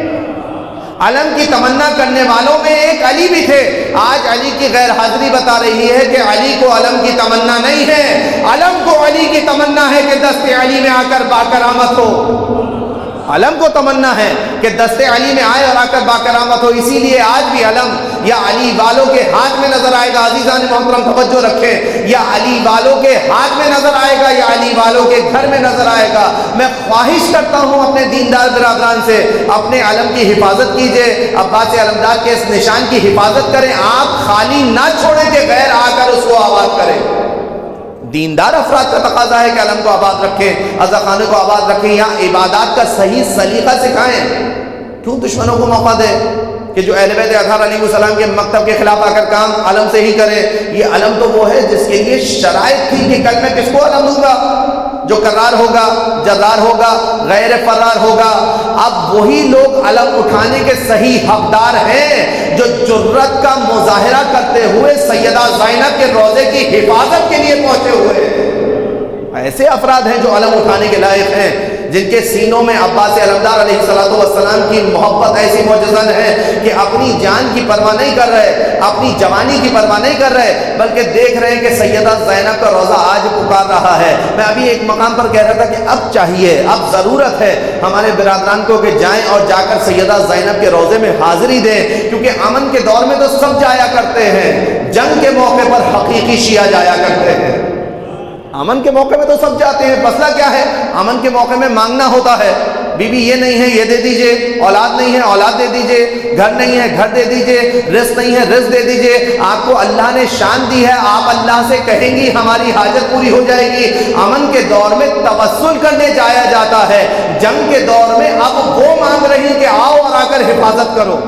علم کی تمنا کرنے والوں میں ایک علی بھی تھے. آج علی کی غیر حاضری بتا رہی ہے کہ علی کو علم کی تمنا نہیں ہے، علم کو علی کی تمنا ہے کہ دست علی میں آ کر باکرامت ہو. علم کو تمنا ہے کہ دست علی میں آئے اور آ کر باکرامت ہو. اسی لیے آج بھی علم یا علی والوں کے ہاتھ میں نظر آئے گا. عزیزان محترم توجہ رکھیں، یا علی والوں کے ہاتھ میں نظر آئے گا یا علی والوں کے گھر میں نظر آئے گا. میں خواہش کرتا ہوں اپنے دیندار برادران سے، اپنے علم کی حفاظت کیجئے، عباس علمدار کے اس نشان کی حفاظت کریں. آپ خالی نہ چھوڑیں کہ غیر آ کر اس کو آباد کریں. دیندار افراد کا تقاضا ہے کہ علم کو آباد رکھیں، عزا خانے کو آباد رکھیں، یا عبادات کا صحیح سلیقہ سکھائیں. کیوں دشمنوں کو موقع دیں کہ جو اہل بیت اطہار علیہ السلام کے مکتب کے خلاف آ کر کام علم سے ہی کریں. یہ علم تو وہ ہے جس کے لیے شرائط تھی کہ کل میں کس کو علم دوں گا؟ جو قرار ہوگا، جرار ہوگا، غیر فرار ہوگا. اب وہی لوگ علم اٹھانے کے صحیح حقدار ہیں جو جرت کا مظاہرہ کرتے ہوئے سیدہ زینب کے روضے کی حفاظت کے لیے پہنچے ہوئے ہیں. ایسے افراد ہیں جو علم اٹھانے کے لائق ہیں، جن کے سینوں میں عباس علمدار علیہ السلام کی محبت ایسی معجزن ہے کہ اپنی جان کی پرواہ نہیں کر رہے، اپنی جوانی کی پرواہ نہیں کر رہے، بلکہ دیکھ رہے ہیں کہ سیدہ زینب کا روضہ آج پکار رہا ہے. میں ابھی ایک مقام پر کہہ رہا تھا کہ اب چاہیے، اب ضرورت ہے ہمارے برادران کو کہ جائیں اور جا کر سیدہ زینب کے روضے میں حاضری دیں، کیونکہ امن کے دور میں تو سب جایا کرتے ہیں، جنگ کے موقع پر حقیقی شیعہ جایا کرتے ہیں. امن کے موقع میں تو سب جاتے ہیں. مسئلہ کیا ہے؟ امن کے موقع میں مانگنا ہوتا ہے. بی بی یہ نہیں ہے یہ دے دیجئے، اولاد نہیں ہے اولاد دے دیجئے، گھر نہیں ہے گھر دے دیجئے، رزق نہیں ہے رزق دے دیجئے. آپ کو اللہ نے شان دی ہے، آپ اللہ سے کہیں گی ہماری حاجت پوری ہو جائے گی. امن کے دور میں توسل کرنے جایا جاتا ہے، جنگ کے دور میں اب وہ مانگ رہی کہ آؤ اور آ کر حفاظت کرو.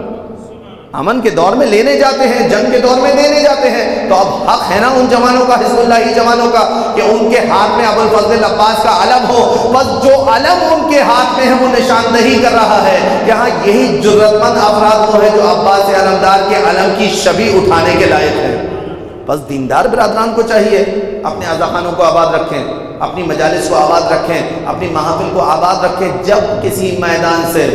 امن کے دور میں لینے جاتے ہیں، جنگ کے دور میں دینے جاتے ہیں. تو اب حق ہے نا ان جوانوں کا، حزب اللہ جوانوں کا، کہ ان کے ہاتھ میں ابو الفضل عباس کا علم ہو. بس جو علم ان کے ہاتھ میں ہے وہ نشاندہی کر رہا ہے. یہاں یہی جرت مند افراد وہ ہے جو عباس علمدار کے علم کی شبیہ اٹھانے کے لائق ہے. بس دیندار برادران کو چاہیے اپنے عزاخانوں کو آباد رکھیں، اپنی مجالس کو آباد رکھیں، اپنی محافل کو آباد رکھیں. جب کسی میدان سے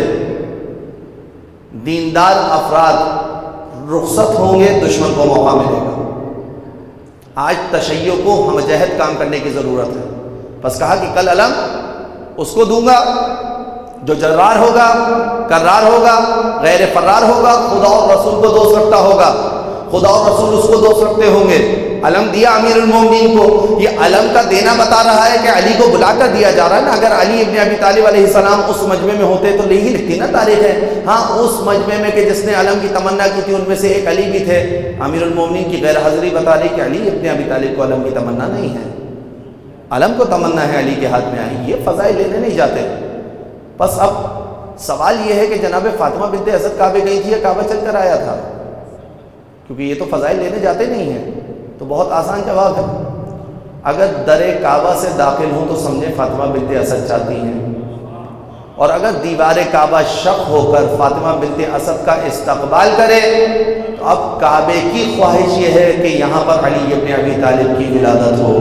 دیندار افراد رخصت ہوں گے دشمن کو موقع ملے گا. آج تشیع کو ہم جہد کام کرنے کی ضرورت ہے. بس کہا کہ کل علم اس کو دوں گا جو جرار ہوگا، کرار ہوگا، غیر فرار ہوگا، خدا اور رسول کو دوست رکھتا ہوگا، خدا اور رسول اس کو دوست رکھتے ہوں گے. علم دیا امیر المومنین کو. یہ علم کا دینا بتا رہا ہے کہ علی کو بلا کر دیا جا رہا ہے نا. اگر علی ابن ابی طالب علیہ السلام اس مجمع میں ہوتے تو نہیں لکھتی نا تاریخ ہے. ہاں اس مجمع میں کہ جس نے علم کی تمنا کی تھی ان میں سے ایک علی بھی تھے. امیر المومنین کی غیر حاضری بتا رہی کہ علی ابن ابی طالب کو علم کی تمنا نہیں ہے، علم کو تمنا ہے علی کے ہاتھ میں آئی. یہ فضائل لینے نہیں جاتے. بس اب سوال یہ ہے کہ جناب فاطمہ بنت اسد کعبے گئی تھی یا کعبہ چل کر آیا تھا؟ کیونکہ یہ تو فضائل لینے جاتے نہیں ہیں. تو بہت آسان جواب ہے، اگر در کعبہ سے داخل ہوں تو سمجھیں فاطمہ بنت اسد چاہتی ہیں. اور اگر دیوار کعبہ شق ہو کر فاطمہ بنت اسد کا استقبال کرے تو اب کعبے کی خواہش یہ ہے کہ یہاں پر علی ابن ابی طالب کی ولادت ہو۔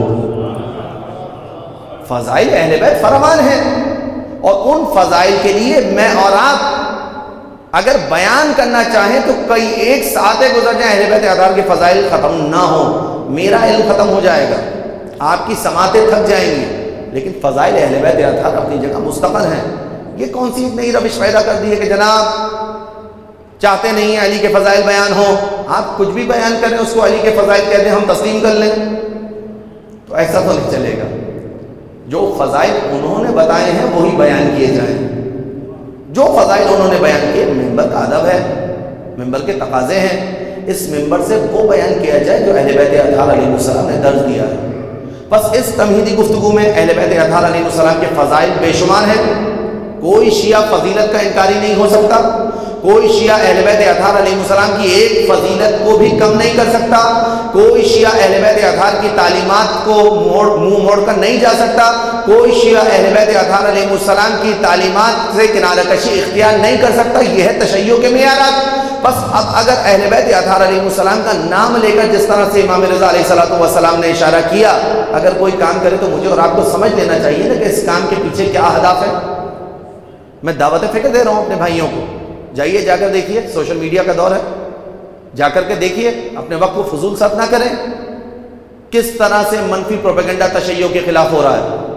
فضائل اہل بیت فراوان ہیں، اور ان فضائل کے لیے میں اور آپ اگر بیان کرنا چاہیں تو کئی ایک ساعتیں گزر جائیں اہل بیت اطہار کے فضائل ختم نہ ہوں، میرا علم ختم ہو جائے گا، آپ کی سماعتیں تھک جائیں گی، لیکن فضائل اہل بیت اطہار اپنی جگہ مستقل ہیں۔ یہ کون سی ایک نئی روش پیدا کر دی ہے کہ جناب چاہتے نہیں ہیں علی کے فضائل بیان ہوں، آپ کچھ بھی بیان کریں اس کو علی کے فضائل کہہ دیں ہم تسلیم کر لیں، تو ایسا تو نہیں چلے گا۔ جو فضائل انہوں نے بتائے ہیں وہی بیان کیے جائیں، جو فضائل انہوں نے بیان کیے۔ ممبر کا ادب ہے، ممبر کے تقاضے ہیں، اس ممبر سے وہ بیان کیا جائے جو اہل بیت اطہار علیہ السلام نے درج دیا ہے۔ بس اس تمہیدی گفتگو میں اہل بیت اطہار علیہ السلام کے فضائل بے شمار ہیں، کوئی شیعہ فضیلت کا انکاری نہیں ہو سکتا، کوئی شیعہ اہل بیت اطہار علیہ السلام کی ایک فضیلت کو بھی کم نہیں کر سکتا، کوئی شیعہ اہل بیت اطہار کی تعلیمات کو موڑ منہ موڑ کر نہیں جا سکتا، کوئی شیعہ اہل بیت اطہار علیہ السلام کی تعلیمات سے کنارہ کشی اختیار نہیں کر سکتا۔ یہ ہے تشیع کے معیارات۔ بس اب اگر اہل بیت اطہار علیہ السلام کا نام لے کر جس طرح سے امام رضا علیہ الصلوۃ والسلام نے اشارہ کیا، اگر کوئی کام کرے تو مجھے اور آپ کو سمجھ لینا چاہیے نا کہ اس کام کے پیچھے کیا اہداف ہے۔ میں دعوت فکر دے رہا ہوں اپنے بھائیوں کو، جائیے جا کر دیکھیے، سوشل میڈیا کا دور ہے، جا کر کے دیکھیے، اپنے وقت کو فضول صرف نہ کریں، کس طرح سے منفی پروپیگنڈا تشیع کے خلاف ہو رہا ہے۔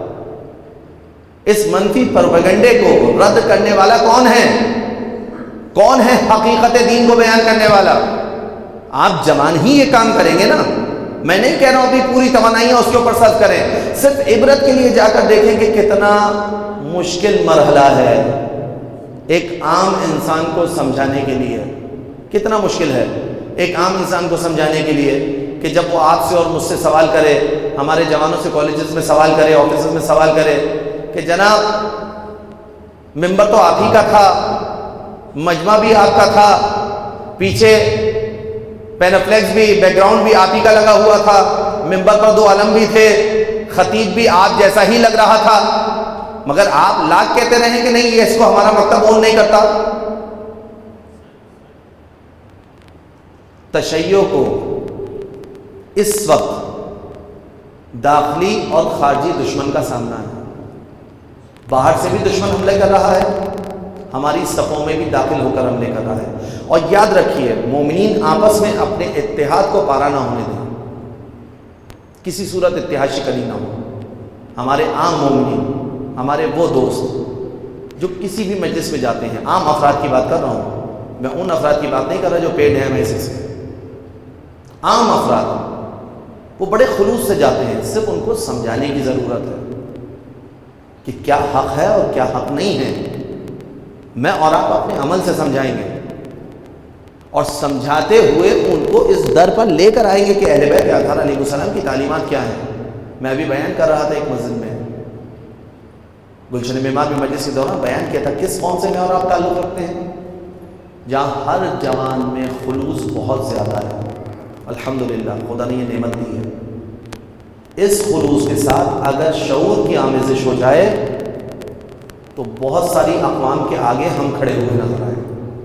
اس منفی پروپیگنڈے کو رد کرنے والا کون ہے؟ کون ہے حقیقت دین کو بیان کرنے والا؟ آپ جوان ہی یہ کام کریں گے نا، میں نہیں کہہ رہا ہوں کہ پوری توانائیاں اس کے اوپر صرف کریں، صرف عبرت کے لیے جا کر دیکھیں کہ کتنا مشکل مرحلہ ہے ایک عام انسان کو سمجھانے کے لیے، کتنا مشکل ہے ایک عام انسان کو سمجھانے کے لیے کہ جب وہ آپ سے اور مجھ سے سوال کرے، ہمارے جوانوں سے کالجز میں سوال کرے، آفیسز میں سوال کرے کہ جناب ممبر تو آپ ہی کا تھا، مجمع بھی آپ کا تھا، پیچھے پینفلیکس بھی، بیک گراؤنڈ بھی آپ ہی کا لگا ہوا تھا، ممبر پر دو علم بھی تھے، خطیب بھی آپ جیسا ہی لگ رہا تھا، مگر آپ لاکھ کہتے رہیں کہ نہیں یہ اس کو ہمارا مکتب اون نہیں کرتا۔ تشیع کو اس وقت داخلی اور خارجی دشمن کا سامنا ہے، باہر سے بھی دشمن حملے کر رہا ہے، ہماری صفوں میں بھی داخل ہو کر حملے کر رہا ہے۔ اور یاد رکھیے مومنین آپس میں اپنے اتحاد کو پارا نہ ہونے دیں، کسی صورت اتحاد شکنی نہ ہو۔ ہمارے عام مومنین، ہمارے وہ دوست جو کسی بھی مجلس میں جاتے ہیں، عام افراد کی بات کر رہا ہوں میں، ان افراد کی بات نہیں کر رہا جو پیڈ ہیں میں سے، عام افراد وہ بڑے خلوص سے جاتے ہیں، صرف ان کو سمجھانے کی ضرورت ہے کہ کیا حق ہے اور کیا حق نہیں ہے۔ میں اور آپ اپنے عمل سے سمجھائیں گے اور سمجھاتے ہوئے ان کو اس در پر لے کر آئیں گے کہ اہل بیت اطہار علیہ السلام کی تعلیمات کیا ہیں۔ میں ابھی بیان کر رہا تھا ایک مسجد میں، گلشن معمار میں مجلس کے دوران بیان کیا تھا کس قوم سے میں اور آپ تعلق رکھتے ہیں، جہاں ہر جوان میں خلوص بہت زیادہ ہے، الحمدللہ خدا نے یہ نعمت دی ہے۔ اس خلوص کے ساتھ اگر شعور کی آمیزش ہو جائے تو بہت ساری اقوام کے آگے ہم کھڑے ہوئے نظر آئے۔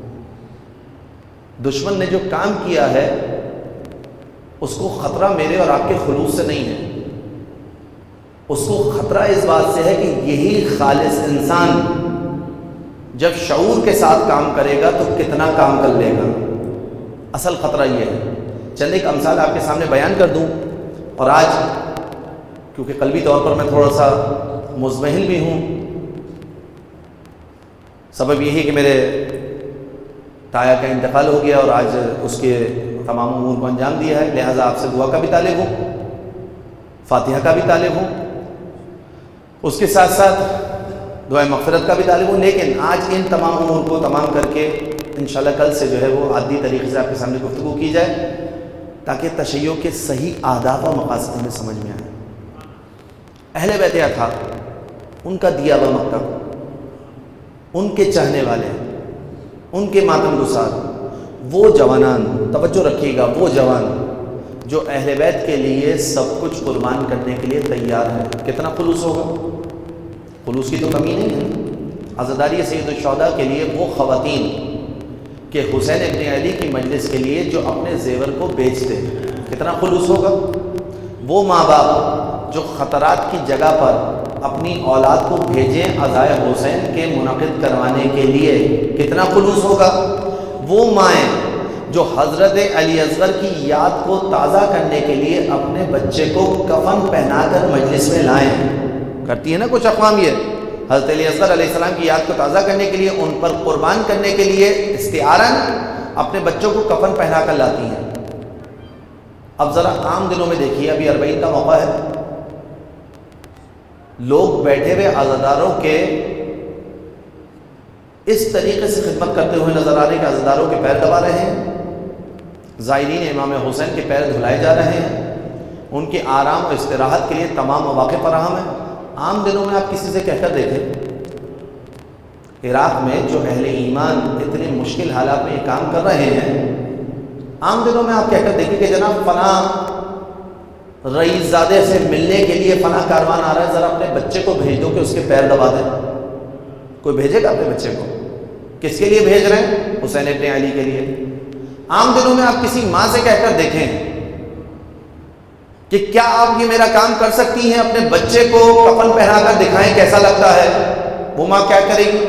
دشمن نے جو کام کیا ہے اس کو خطرہ میرے اور آپ کے خلوص سے نہیں ہے، اس کو خطرہ اس بات سے ہے کہ یہی خالص انسان جب شعور کے ساتھ کام کرے گا تو کتنا کام کر لے گا۔ اصل خطرہ یہ ہے۔ چند ایک امثال آپ کے سامنے بیان کر دوں، اور آج کیونکہ قلبی طور پر میں تھوڑا سا مزمحل بھی ہوں، سبب یہی کہ میرے تایا کا انتقال ہو گیا اور آج اس کے تمام امور کو انجام دیا ہے، لہٰذا آپ سے دعا کا بھی طالب ہوں، فاتحہ کا بھی طالب ہوں، اس کے ساتھ ساتھ دعائے مغفرت کا بھی طالب ہوں۔ لیکن آج ان تمام امور کو تمام کر کے انشاءاللہ کل سے جو ہے وہ عادی طریقے سے آپ کے سامنے گفتگو کی جائے تاکہ تشیع کے صحیح اہداف اور مقاصد ہمیں سمجھ میں آئے۔ اہل بیت اطہار، ان کا دیا ہوا مکتب، ان کے چاہنے والے، ان کے ماتم گسار، وہ جوانان، توجہ رکھیے گا، وہ جوان جو اہل بیت کے لیے سب کچھ قربان کرنے کے لیے تیار ہے، کتنا خلوص ہوگا؟ خلوص کی تو کمی نہیں ہے، عزاداری سید الشہداء کے لیے وہ خواتین کہ حسین ابن علی کی مجلس کے لیے جو اپنے زیور کو بیچتے، کتنا خلوص ہوگا؟ وہ ماں باپ جو خطرات کی جگہ پر اپنی اولاد کو بھیجیں عزائے حسین کے منعقد کروانے کے لیے، کتنا خلوص ہوگا؟ وہ مائیں جو حضرت علی اصغر کی یاد کو تازہ کرنے کے لیے اپنے بچے کو کفن پہنا کر مجلس میں لائیں، کرتی ہے نا کچھ اقوام یہ، حضرت علی اصغر علیہ السلام کی یاد کو تازہ کرنے کے لیے، ان پر قربان کرنے کے لیے استعارن اپنے بچوں کو کفن پہنا کر لاتی ہیں۔ اب ذرا عام دنوں میں دیکھیے، ابھی اربعین کا موقع ہے، لوگ بیٹھے ہوئے عزاداروں کے اس طریقے سے خدمت کرتے ہوئے نظر آ رہے ہیں کہ عزاداروں کے پیر دبا رہے ہیں، زائرین امام حسین کے پیر دھلائے جا رہے ہیں، ان کے آرام و استراحت کے لیے تمام مواقع فراہم ہیں۔ عام دنوں میں آپ کسی سے کہہ کر دیکھیں، عراق میں جو اہل ایمان اتنے مشکل حالات میں یہ کام کر رہے ہیں، عام دنوں میں آپ کہہ کر دیکھیں کہ جناب فلاں رئیس زادے سے ملنے کے لیے فلاں کاروان آ رہا ہے، ذرا اپنے بچے کو بھیج دو کہ اس کے پیر دبا دیں۔ کوئی بھیجے گا اپنے بچے کو؟ کس کے لیے بھیج رہے ہیں؟ حسین ابن علی کے لیے۔ عام دنوں میں آپ کسی ماں سے کہہ کر دیکھیں کہ کیا آپ یہ میرا کام کر سکتی ہیں، اپنے بچے کو کفن پہنا کر دکھائیں کیسا لگتا ہے، وہ ماں کیا کرے گی؟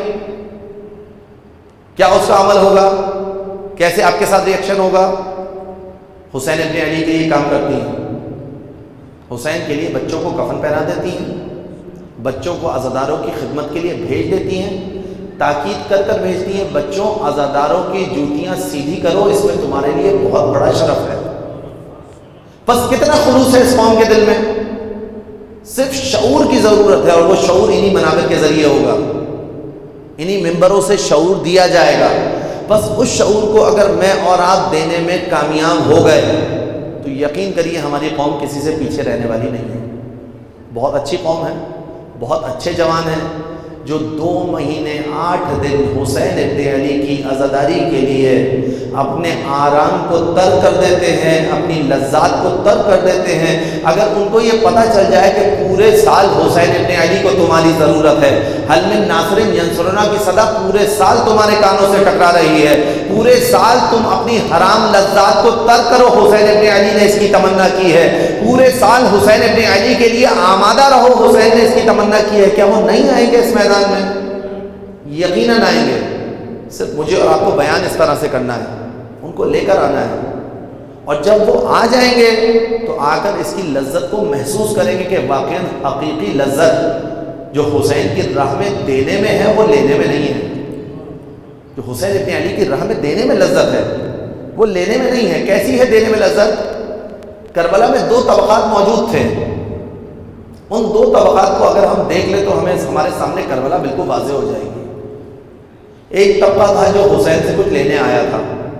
کیا اس کا عمل ہوگا؟ کیسے آپ کے ساتھ ری ایکشن ہوگا؟ حسین ابن علی کے لیے کام کرتی ہیں، حسین کے لیے بچوں کو کفن پہنا دیتی ہیں، بچوں کو عزاداروں کی خدمت کے لیے بھیج دیتی ہیں، تاکید کر کر بھیجتی ہیں بچوں عزاداروں کی جوتیاں سیدھی کرو، اس میں تمہارے لیے بہت بڑا شرف ہے۔ بس کتنا خلوص ہے اس قوم کے دل میں، صرف شعور کی ضرورت ہے، اور وہ شعور انہی منابر کے ذریعے ہوگا، انہی ممبروں سے شعور دیا جائے گا۔ بس اس شعور کو اگر میں اور آپ دینے میں کامیاب ہو گئے تو یقین کریے ہماری قوم کسی سے پیچھے رہنے والی نہیں ہے۔ بہت اچھی قوم ہے، بہت اچھے جوان ہیں، جو دو مہینے آٹھ دن حسین ابن علی کی عزاداری کے لیے اپنے آرام کو ترک کر دیتے ہیں، اپنی لذات کو ترک کر دیتے ہیں۔ اگر ان کو یہ پتہ چل جائے کہ پورے سال حسین ابن علی کو تمہاری ضرورت ہے، حل من ناصر ینصرنا کی صدا پورے سال تمہارے کانوں سے ٹکرا رہی ہے، پورے سال تم اپنی حرام لذات کو ترک کرو، حسین ابن علی نے اس کی تمنا کی ہے، پورے سال حسین ابن علی کے لیے آمادہ رہو، حسین نے اس کی تمنا کی ہے۔ کیا وہ نہیں آئیں گے اس میدان میں؟ یقیناً آئیں گے، صرف مجھے اور آپ کو بیان اس طرح سے کرنا ہے، ان کو لے کر آنا ہے، اور جب وہ آ جائیں گے تو آ کر اس کی لذت کو محسوس کریں گے کہ واقعاً حقیقی لذت جو حسین کی راہ میں دینے میں ہے وہ لینے میں نہیں ہے۔ جو حسین ابن علی کی راہ میں دینے میں لذت ہے وہ لینے میں نہیں ہے۔ کیسی ہے دینے میں لذت؟ کربلا میں دو طبقات موجود تھے، ان دو طبقات کو اگر ہم دیکھ لیں تو ہمیں ہمارے سامنے کربلا بالکل واضح ہو جائے گی۔ ایک طبقہ تھا جو حسین سے کچھ لینے آیا تھا،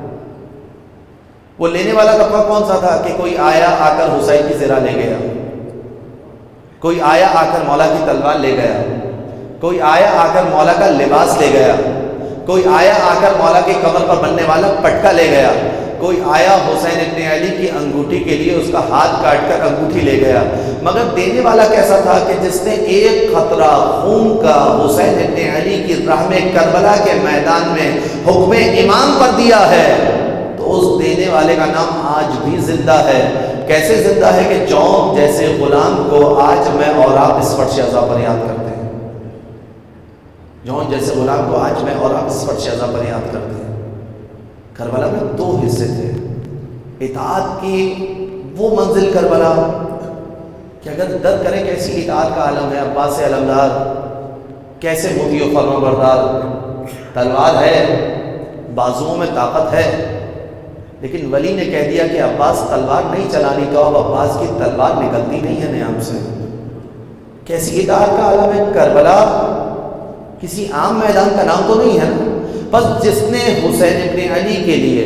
وہ لینے والا طبقہ کون سا تھا کہ کوئی آیا آ کر حسین کی زرہ لے گیا، کوئی آیا آ کر مولا کی تلوار لے گیا، کوئی آیا آ کر مولا کا لباس لے گیا، کوئی آیا آ کر مولا کی کمر پر بننے والا پٹکا لے گیا، کوئی آیا حسین ابن علی کی انگوٹھی کے لیے اس کا ہاتھ کاٹ کر انگوٹھی لے گیا۔ مگر دینے والا کیسا تھا کہ جس نے ایک قطرہ خون کا حسین ابن علی کی راہ میں کربلا کے میدان میں حکم امام پر دیا ہے، تو اس دینے والے کا نام آج بھی زندہ ہے۔ کیسے زندہ ہے کہ جون جیسے غلام کو آج میں اور آپ اس فرش عزا پر یاد کرتے ہیں، جون جیسے غلام کو آج میں اور آپ اس فرش عزا پر یاد کرتے ہیں۔ کربلا میں دو حصے تھے، اطاعت کی وہ منزل کربلا کہ اگر در کریں کیسی اطاعت کا عالم ہے، عباس علمدار کیسے مطیع و فرما بردار، تلوار ہے، بازوؤں میں طاقت ہے، لیکن ولی نے کہہ دیا کہ عباس تلوار نہیں چلانی، تو اب عباس کی تلوار نکلتی نہیں ہے نیام سے۔ کیسی اطاعت کا عالم ہے کربلا، کسی عام میدان کا نام تو نہیں ہے نا۔ بس جس نے حسین ابن علی کے لیے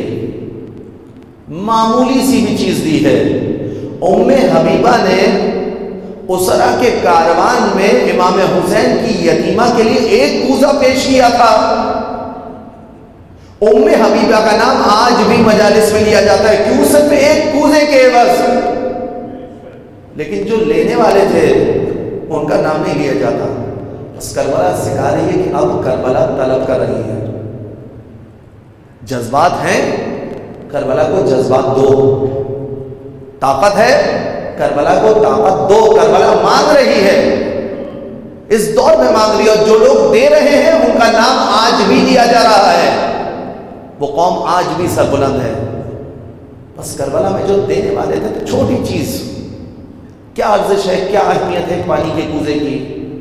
معمولی سی بھی چیز دی ہے، ام حبیبہ نے اسرا کے کاروان میں امام حسین کی یتیمہ کے لیے ایک کوزہ پیش کیا تھا۔ ام حبیبہ کا نام آج بھی مجالس میں لیا جاتا ہے، کیوں؟ صرف ایک کوزے کے عوض، لیکن جو لینے والے تھے ان کا نام نہیں لیا جاتا۔ بس کربلا سکھا رہی ہے کہ اب کربلا طلب کر رہی ہے. جذبات ہیں، کربلا کو جذبات دو. طاقت ہے، کربلا کو طاقت دو. کربلا مانگ رہی ہے، اس دور میں مانگ رہی ہے، اور جو لوگ دے رہے ہیں ان کا نام آج بھی لیا جا رہا ہے. وہ قوم آج بھی سربلند ہے. بس کربلا میں جو دینے والے تھے تو چھوٹی چیز، کیا ارزش ہے، کیا اہمیت ہے پانی کے کوزے کی.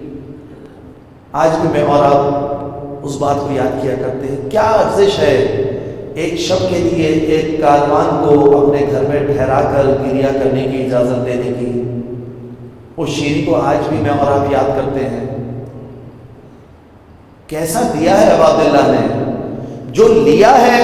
آج بھی میں اور آپ اس بات کو یاد کیا کرتے ہیں. کیا ارزش ہے ایک شب کے لیے ایک کاروان کو اپنے گھر میں ٹھہرا کر گریا کرنے کی اجازت دینے کی. اس شیری کو آج بھی میں اور آپ یاد کرتے ہیں. کیسا دیا ہے ابا عبداللہ نے. جو لیا ہے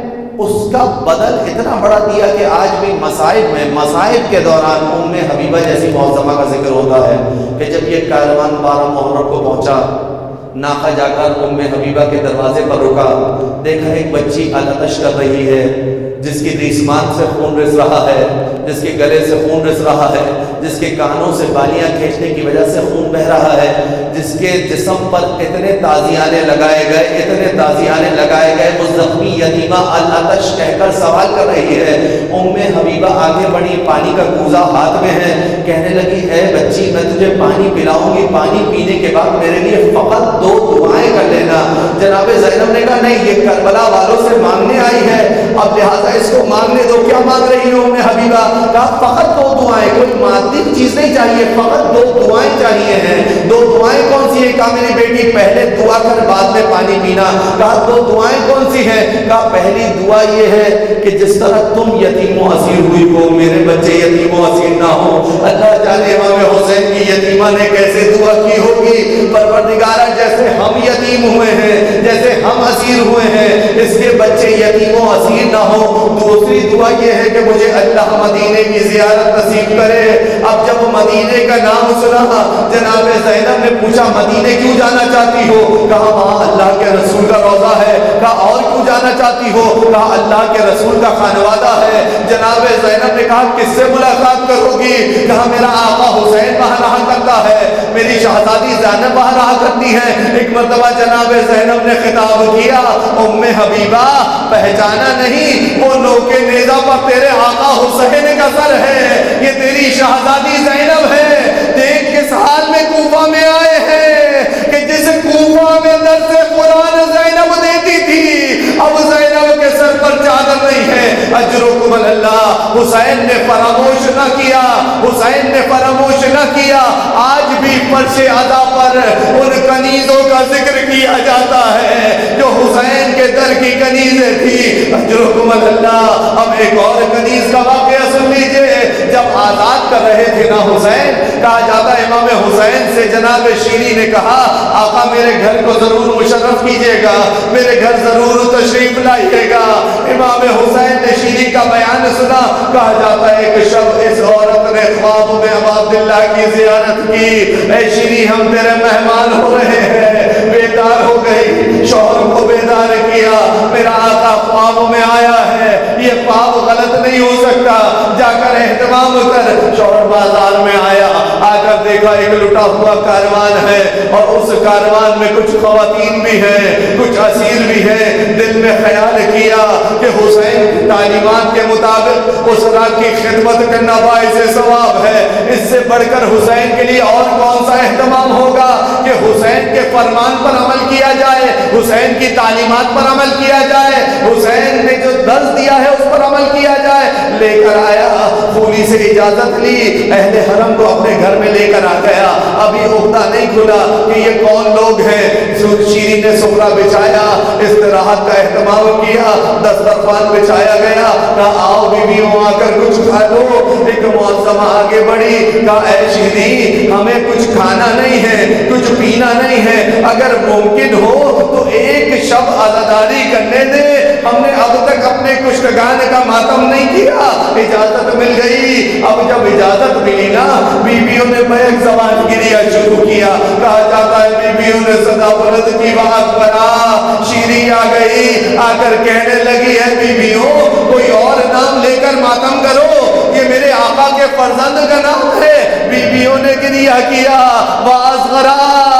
اس کا بدل اتنا بڑا دیا کہ آج بھی مصائب میں مصائب کے دوران ام حبیبہ جیسی معظمہ کا ذکر ہوتا ہے کہ جب یہ کاروان بارہ محرم کو پہنچا، ناقہ جا کر ام حبیبہ کے دروازے پر رکا. دیکھا ایک بچی التش کر رہی ہے، جس کی ریسمان سے خون رس رہا ہے، جس کے گلے سے خون رس رہا ہے، جس کے کانوں سے بالیاں کھینچنے کی وجہ سے خون بہ رہا ہے، جس کے جسم پر اتنے تازیانے لگائے گئے اتنے تازیانے لگائے گئے وہ زخمی یتیمہ العطش کہہ کر سوال کر رہی ہے. ام حبیبہ آگے بڑھی، پانی کا کوزہ ہاتھ میں ہے، کہنے لگی اے بچی میں تجھے پانی پلاؤں گی، پانی پینے کے بعد میرے لیے فقط دو دعائیں کر لینا. جناب زینب نے کہا نہیں، یہ کربلا والوں سے مانگنے آئی ہے، اب لہٰذا اس کو مانگنے دو. کیا مانگ رہی ہے ام حبیبہ؟ کہا فقط دو دعائیں، کوئی مادی چیز نہیں چاہیے، فقط دو دعائیں چاہیے ہیں. دو دعائیں کون سی ہیں؟ کہا میری بیٹی پہلے دعا کر بعد میں پانی پینا. کہا دو دعائیں کون سی ہیں؟ کہا پہلی دعا یہ ہے کہ جس طرح تم یتیم و اسیر ہوئی ہو میرے بچے یتیم و اسیر نہ ہو. اللہ جانے امام حسین کی یتیمہ نے کیسے دعا کی ہوگی. پروردگارہ جیسے ہم یتیم ہوئے ہیں، جیسے ہم اسیر ہوئے ہیں، اس کے بچے یتیم و اسیر نہ ہو. دوسری دعا یہ ہے کہ مجھے اللہ مدینے کی زیارت نصیب کرے. اب جب مدینے کا نام سنا جناب زینب نے پوچھا مدینے کیوں جانا چاہتی ہو؟ کہا وہاں اللہ کے رسول کا روضہ ہے. کہا اور کیوں جانا چاہتی ہو؟ کہا اللہ کے رسول کا خانوادہ ہے. جناب زینب نے کہا کس سے ملاقات کرو گی؟ کہا میرا آقا حسین وہاں رہا کرتا ہے، میری شہزادی زینب وہاں رہا کرتی ہے. ایک مرتبہ جناب زینب نے خطاب کیا ام حبیبہ پہچانا نہیں، وہ نوکے نیزہ پر تیرے آقا حسین کا سر ہے، یہ تیری شہزادی زینب ہے. دیکھ کس حال میں کوفہ میں آئے ہیں کہ جس کوفہ میں درس قرآن زینب دیتی تھی اب زینب کے سر پر چادر نہیں ہے. اجرکم اللہ. حسین نے فراموش نہ کیا، حسین نے فراموش نہ کیا. آج بھی فرش ادا پر ان کنیزوں کا ذکر کیا جاتا ہے جو حسین کے در کی کنیزیں تھی. اجرکم اللہ. اب ایک اور کنیز کا واقعہ سن لیجئے. جب آزاد کر رہے تھے نا حسین، کہا جاتا ہے امام حسین سے جناب شیری نے کہا آقا میرے گھر کو ضرور مشرف کیجئے گا، میرے گھر ضرور تشریف لائیے گا. امام حسین نے شیری کا بیان سنا. کہا جاتا ہے ایک شب اس عورت نے خواب میں ابا عبداللہ کی زیارت کی. اے شیری ہم تیرے مہمان ہو رہے ہیں. بیدار ہو گئی، شوہر کو بیدار کیا. میرا آقا خواب میں آیا ہے، یہ خواب غلط نہیں ہو سکتا، جا کر اہتمام کر. شوہر بازار میں آیا، آ کر دیکھا ایک لٹا ہوا کاروان ہے اور اس کاروان میں کچھ خواتین بھی ہیں، کچھ اسیر بھی ہیں. دل میں خیال کیا کہ حسین کی تعلیمات کے مطابق اس رات کی خدمت کرنا باعث ثواب ہے. اس سے بڑھ کر حسین کے لیے اور کون سا اہتمام ہوگا کہ حسین کے فرمان پر عمل کیا جائے، حسین کی تعلیمات پر عمل کیا جائے، حسین نے جو درس دیا ہے اس پر عمل کیا جائے. لے کر آیا، خولی سے اجازت لی، اہل حرم کو اپنے گھر میں لے کر آ گیا. ابھی عقدہ نہیں کھلا کہ یہ کون لوگ ہیں. شیری نے سفرہ بچھایا، استراحت کا اہتمام کیا، دسترخوان بچھایا گیا. کہا آؤ بیویوں آ کر کچھ کھا لو. ایک معظمہ آگے بڑھی، کہا اے شیری ہمیں کچھ کھانا نہیں ہے، کچھ پینا نہیں ہے، اگر ممکن ہو تو ایک شب عزاداری کرنے دے، ہم نے اب تک اپنے کشتگان کا ماتم نہیں کیا. اجازت مل گئی. اب جب اجازت ملی نا بیویوں نے بیک زبان گریا شروع کیا. کہا جاتا ہے بیویوں نے صدا بلند کی بات بنا. شیری آ گئی، آ کر کہنے لگی ہے بیویوں کوئی اور نام لے کر ماتم کرو، یہ میرے آقا کے فرزند کا نام ہے. بیویوں نے گریا کیا. واصغرا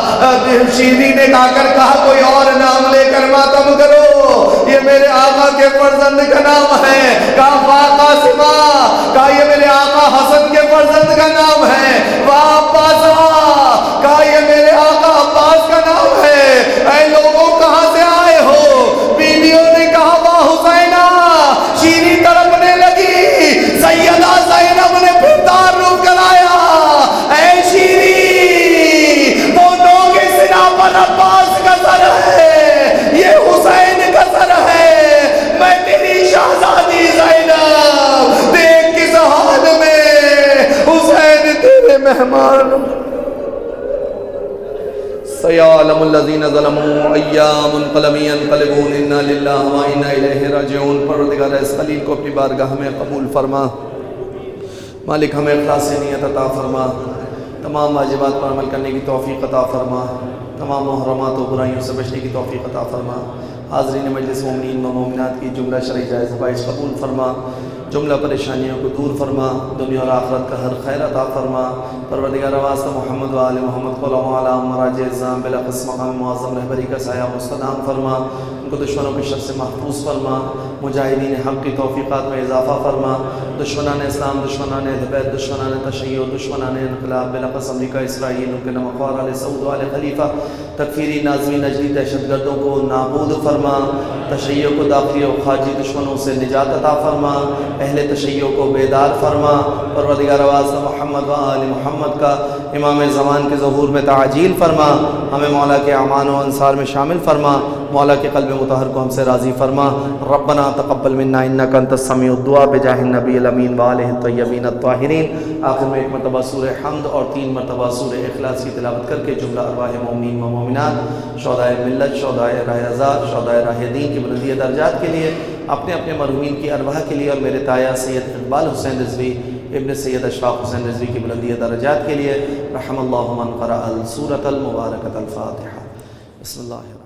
شیریں نے کہا کر کہا کوئی اور نام لے کر ماتم کرو، یہ میرے آقا کے فرزند کا نام ہے۔ کہا واہ قاسمہ، کہا یہ میرے آقا حسن کے فرزند کا نام ہے۔ واہ عباسہ، کہا یہ میرے آقا عباس کا نام ہے۔ اے لوگوں کہاں سے آئے ہو؟ بیویوں نے کہا واہ حسینہ۔ شیریں تڑپنے لگی، سیدہ زینب نے پھر دار روک کر آیا، اے شیریں وہ نوگ سنا پر عباس کا سر ہے، یہ حسین کا سر ہے، میں تیری شہزادی زینب دیکھ کس حال میں، حسین تیرے مہمان۔ سیعلم الذین ظلموا ایام منقلب ینقلبون انا للہ و انا الیہ راجعون۔ پروردگار اس خلیل کو اپنی بارگاہ میں قبول فرما، مالک ہمیں اخلاص نیت عطا فرما، تمام واجبات پر عمل کرنے کی توفیق عطا فرما، تمام محرمات و برائیوں سے بچنے کی توفیق عطا فرما۔ حاضرین مجلس مومنین و مومنات کی جملہ شرعی جائز حوائج قبول فرما، جملہ پریشانیوں کو دور فرما، دنیا اور آخرت کا ہر خیر عطا فرما۔ پروردگار واسطہ محمد و آل محمد کو علماء علام مراجع الزام بلا قسم مقام معظم رہبری کا سایہ مستدام فرما، ان کو دشمنوں کے شر سے محفوظ فرما، مجاہدین حق کی توفیقات میں اضافہ فرما، دشمنان اسلام، دشمنان اہل بیت، دشمنان تشیع، دشمنان انقلاب بلا قسم امریکہ اسرائیل، ان کے نمخوار آل سعود و آل خلیفہ، تکفیری نازمی نجدی دہشت گردوں کو نابود فرما، تشیع کو داخلی و خارجی دشمنوں سے نجات عطا فرما، اہل تشیع کو بیدار فرما۔ پروردگار واسطہ محمد و آل محمد کا امام زمان کے ظہور میں تعجیل فرما، ہمیں مولا کے اعوان و انصار میں شامل فرما، مولا کے قلب مطہر کو ہم سے راضی فرما۔ ربنا تقبل منا انک انت السمیع الدعاء بجاہ النبی الامین وآلہ الطیبین الطاہرین۔ آخر میں ایک مرتبہ سورہ حمد اور تین مرتبہ سورہ اخلاص کی تلاوت کر کے جملہ ارواح مومنین و مومنات، شہدائے ملت، شہدائے راہ رضا، شہدائے راہ دین کی بلندی درجات کے لیے، اپنے اپنے مرحومین کی ارواح کے لیے، اور میرے تایا سید اقبال حسین رضوی ابن سید اشفاق حسین رضوی کی بلندی درجات کے لیے، رحم اللہ من قرأ السورۃ المبارکۃ الفاتحہ۔ بسم اللہ۔